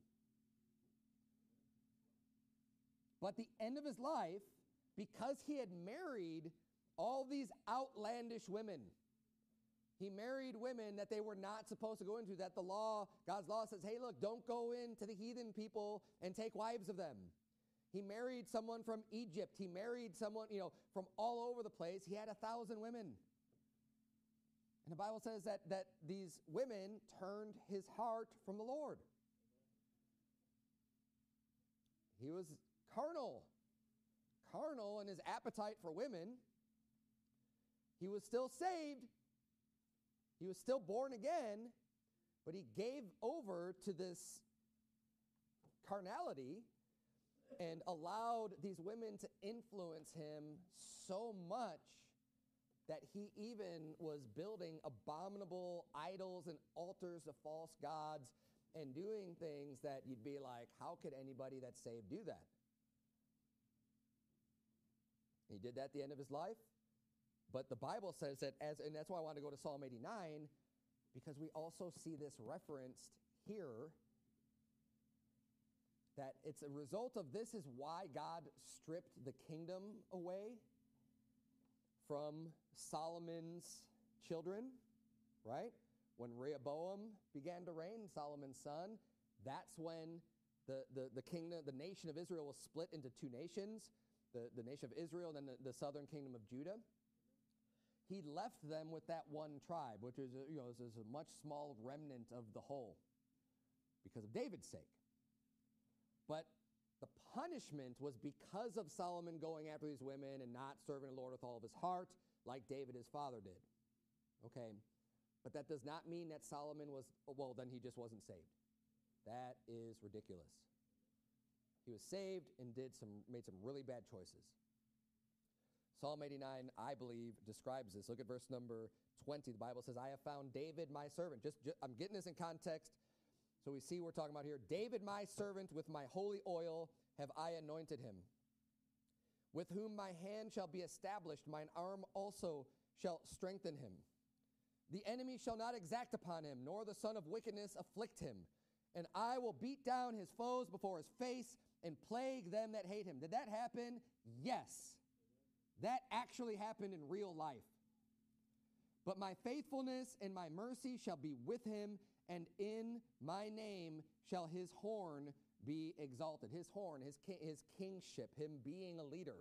Speaker 1: But the end of his life, because he had married all these outlandish women, he married women that they were not supposed to go into, that the law, God's law says, hey, look, don't go into the heathen people and take wives of them. He married someone from Egypt. He married someone, from all over the place. He had 1,000 women. And the Bible says that these women turned his heart from the Lord. He was carnal in his appetite for women. He was still saved. He was still born again, but he gave over to this carnality and allowed these women to influence him so much that he even was building abominable idols and altars of false gods and doing things that you'd be like, how could anybody that's saved do that? He did that at the end of his life. But the Bible says that, and that's why I want to go to Psalm 89, because we also see this referenced here, that it's a result of this is why God stripped the kingdom away from Solomon's children, right? When Rehoboam began to reign, Solomon's son, that's when the kingdom, the nation of Israel was split into two nations, the nation of Israel and then the southern kingdom of Judah. He left them with that one tribe, which is a much small remnant of the whole because of David's sake. But the punishment was because of Solomon going after these women and not serving the Lord with all of his heart, like David, his father, did. Okay? But that does not mean that Solomon then he just wasn't saved. That is ridiculous. He was saved and made some really bad choices. Psalm 89, I believe, describes this. Look at verse number 20. The Bible says, I have found David, my servant. I'm getting this in context. So we see we're talking about here, David, my servant, with my holy oil have I anointed him, with whom my hand shall be established, mine arm also shall strengthen him. The enemy shall not exact upon him, nor the son of wickedness afflict him. And I will beat down his foes before his face and plague them that hate him. Did that happen? Yes. That actually happened in real life. But my faithfulness and my mercy shall be with him, and in my name shall his horn be exalted. His horn, his kingship, him being a leader.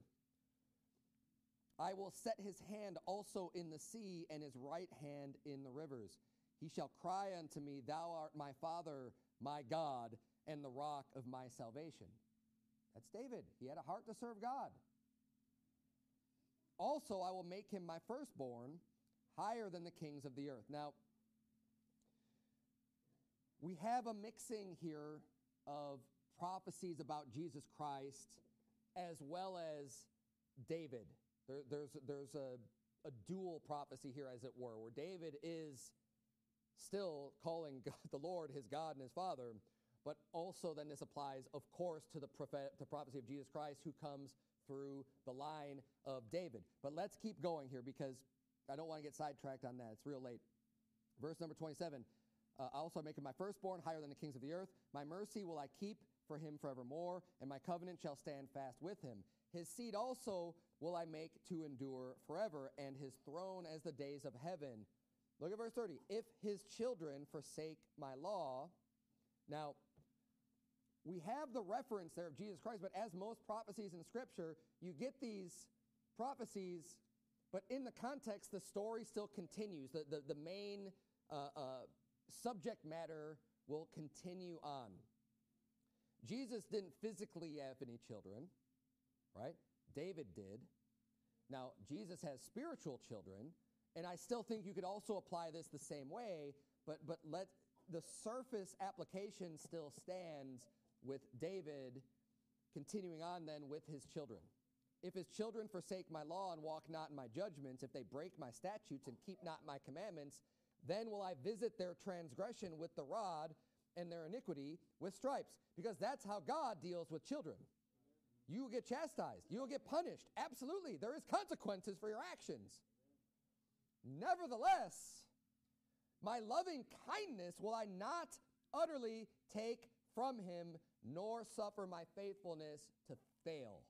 Speaker 1: I will set his hand also in the sea, and his right hand in the rivers. He shall cry unto me, Thou art my Father, my God, and the rock of my salvation. That's David. He had a heart to serve God. Also, I will make him my firstborn, higher than the kings of the earth. Now, we have a mixing here of prophecies about Jesus Christ as well as David. There's a dual prophecy here, as it were, where David is still calling God, the Lord his God and his Father, but also then this applies, of course, to the prophecy of Jesus Christ, who comes through the line of David. But let's keep going here, because I don't want to get sidetracked on that. It's real late. Verse number 27, also making my firstborn higher than the kings of the earth. My mercy will I keep for him forevermore, and my covenant shall stand fast with him. His seed also will I make to endure forever, and his throne as the days of heaven. Look at verse 30. If his children forsake my law. Now, we have the reference there of Jesus Christ, but as most prophecies in Scripture, you get these prophecies, but in the context, the story still continues. The main subject matter will continue on. Jesus didn't physically have any children, right? David did. Now, Jesus has spiritual children, and I still think you could also apply this the same way, but let the surface application still stands with David continuing on then with his children. If his children forsake my law and walk not in my judgments, if they break my statutes and keep not my commandments, then will I visit their transgression with the rod and their iniquity with stripes. Because that's how God deals with children. You will get chastised. You will get punished. Absolutely. There is consequences for your actions. Nevertheless, my loving kindness will I not utterly take from him, nor suffer my faithfulness to fail.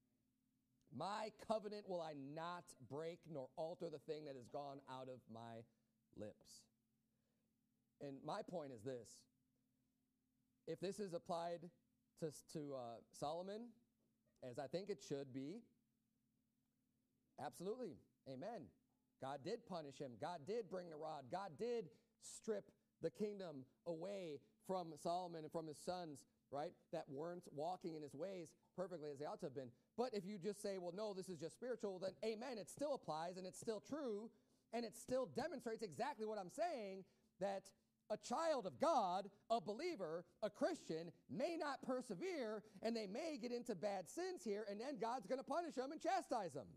Speaker 1: My covenant will I not break, nor alter the thing that has gone out of my lips. And my point is this. If this is applied to Solomon, as I think it should be, absolutely, amen. God did punish him. God did bring the rod. God did strip the kingdom away from Solomon and from his sons, right, that weren't walking in his ways perfectly as they ought to have been. But if you just say, well, no, this is just spiritual, then amen, it still applies and it's still true, and it still demonstrates exactly what I'm saying, that a child of God, a believer, a Christian, may not persevere, and they may get into bad sins here, and then God's going to punish them and chastise them.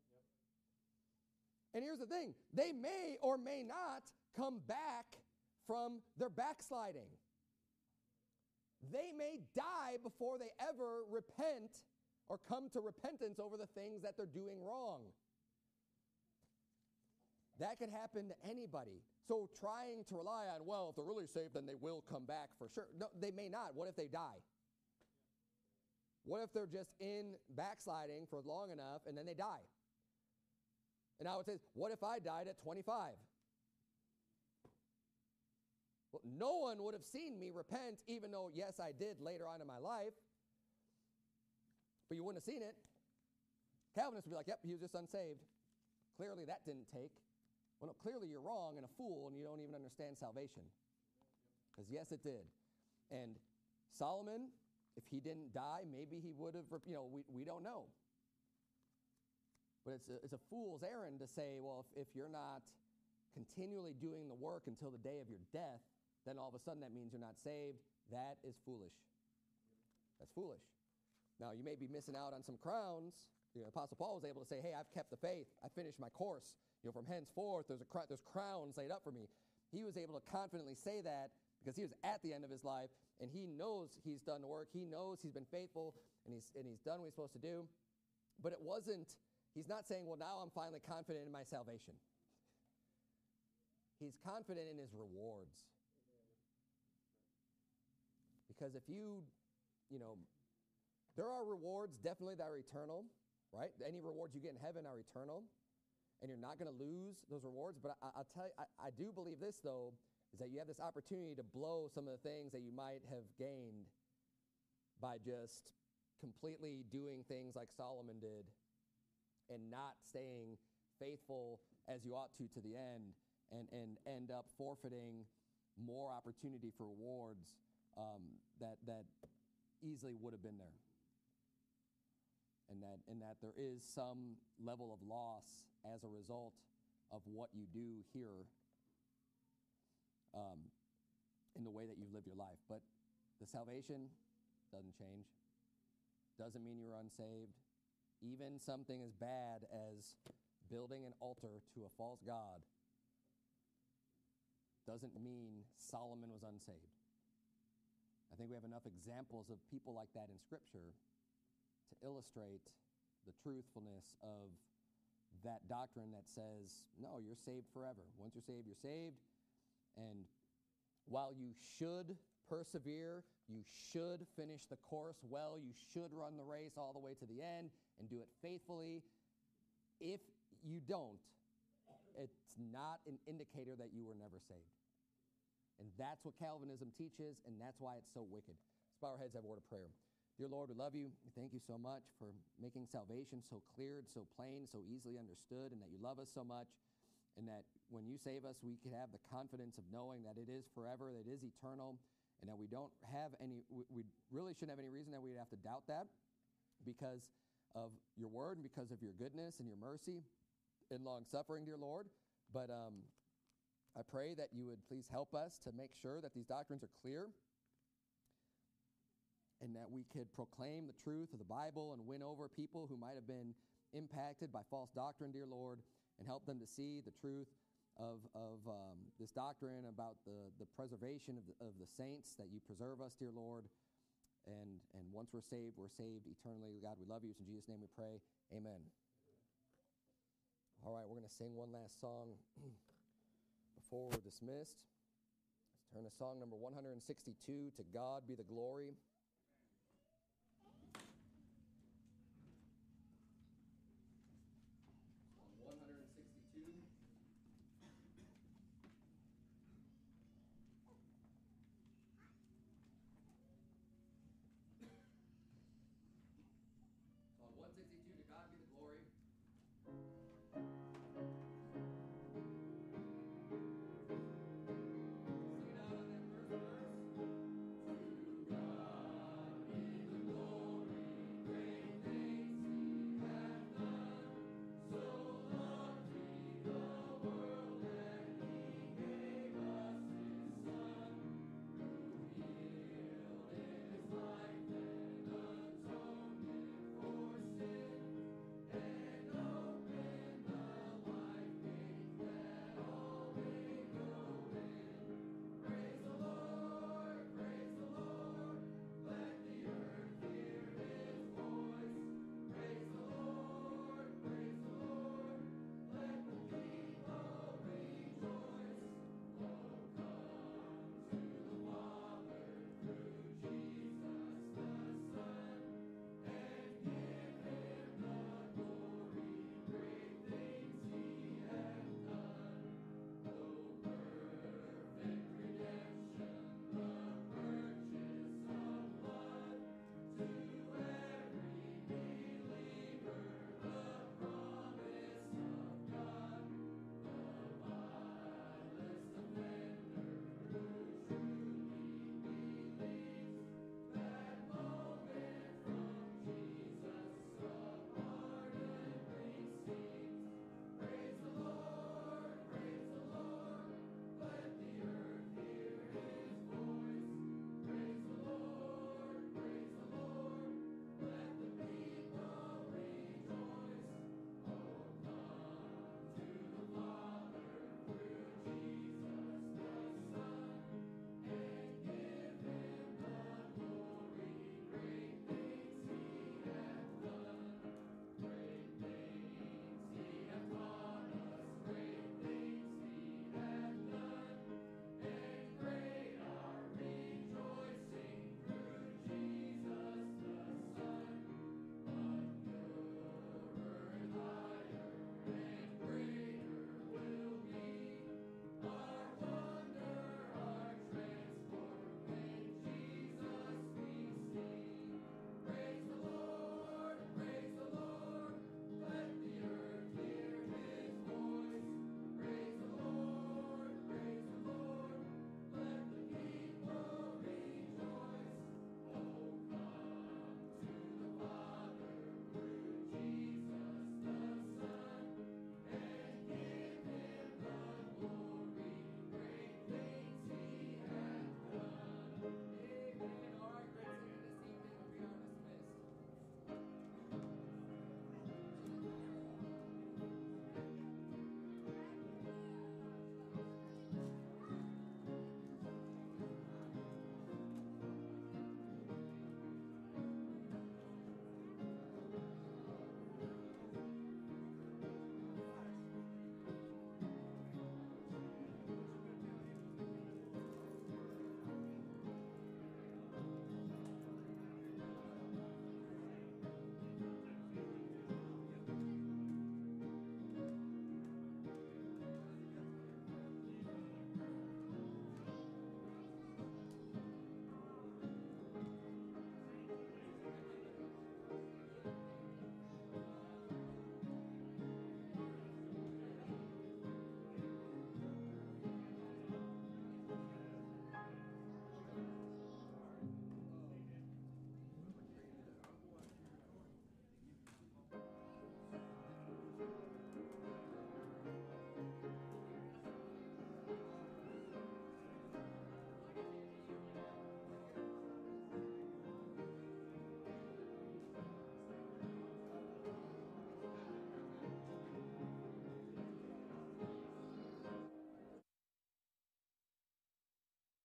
Speaker 1: And here's the thing, they may or may not come back from their backsliding. They may die before they ever repent or come to repentance over the things that they're doing wrong. That could happen to anybody. So trying to rely on, well, if they're really saved, then they will come back for sure. No, they may not. What if they die? What if they're just in backsliding for long enough and then they die? And I would say, what if I died at 25? Well, no one would have seen me repent, even though, yes, I did later on in my life. But you wouldn't have seen it. Calvinists would be like, yep, he was just unsaved. Clearly that didn't take. Well, no, clearly you're wrong and a fool, and you don't even understand salvation. Because yes, it did. And Solomon, if he didn't die, maybe he would have, we don't know. But it's a fool's errand to say, well, if you're not continually doing the work until the day of your death, then all of a sudden that means you're not saved. That is foolish. That's foolish. Now, you may be missing out on some crowns. Apostle Paul was able to say, hey, I've kept the faith. I finished my course. From henceforth, there's crowns laid up for me. He was able to confidently say that because he was at the end of his life, and he knows he's done the work. He knows he's been faithful, and he's done what he's supposed to do. But he's not saying, well, now I'm finally confident in my salvation. He's confident in his rewards. Because if there are rewards definitely that are eternal, right? Any rewards you get in heaven are eternal, and you're not going to lose those rewards. But I'll tell you, I do believe this, though, is that you have this opportunity to blow some of the things that you might have gained by just completely doing things like Solomon did and not staying faithful as you ought to the end, and end up forfeiting more opportunity for rewards that easily would have been there. And that there is some level of loss as a result of what you do here in the way that you live your life. But the salvation doesn't change. Doesn't mean you're unsaved. Even something as bad as building an altar to a false god doesn't mean Solomon was unsaved. I think we have enough examples of people like that in Scripture to illustrate the truthfulness of that doctrine that says, no, you're saved forever. Once you're saved, you're saved. And while you should persevere, you should finish the course well, you should run the race all the way to the end and do it faithfully. If you don't, it's not an indicator that you were never saved. And that's what Calvinism teaches, and that's why it's so wicked. Let's bow our heads, have a word of prayer. Dear Lord, we love you. We thank you so much for making salvation so clear, so plain, so easily understood, and that you love us so much, and that when you save us, we can have the confidence of knowing that it is forever, that it is eternal, and that we really shouldn't have any reason that we'd have to doubt that because of your word and because of your goodness and your mercy and long-suffering, dear Lord. But I pray that you would please help us to make sure that these doctrines are clear and that we could proclaim the truth of the Bible and win over people who might have been impacted by false doctrine, dear Lord, and help them to see the truth of this doctrine about the preservation of the saints, that you preserve us, dear Lord. And once we're saved eternally. God, we love you. It's in Jesus' name we pray. Amen. All right, we're going to sing one last song before we're dismissed. Let's turn to song number 162, To God Be the Glory.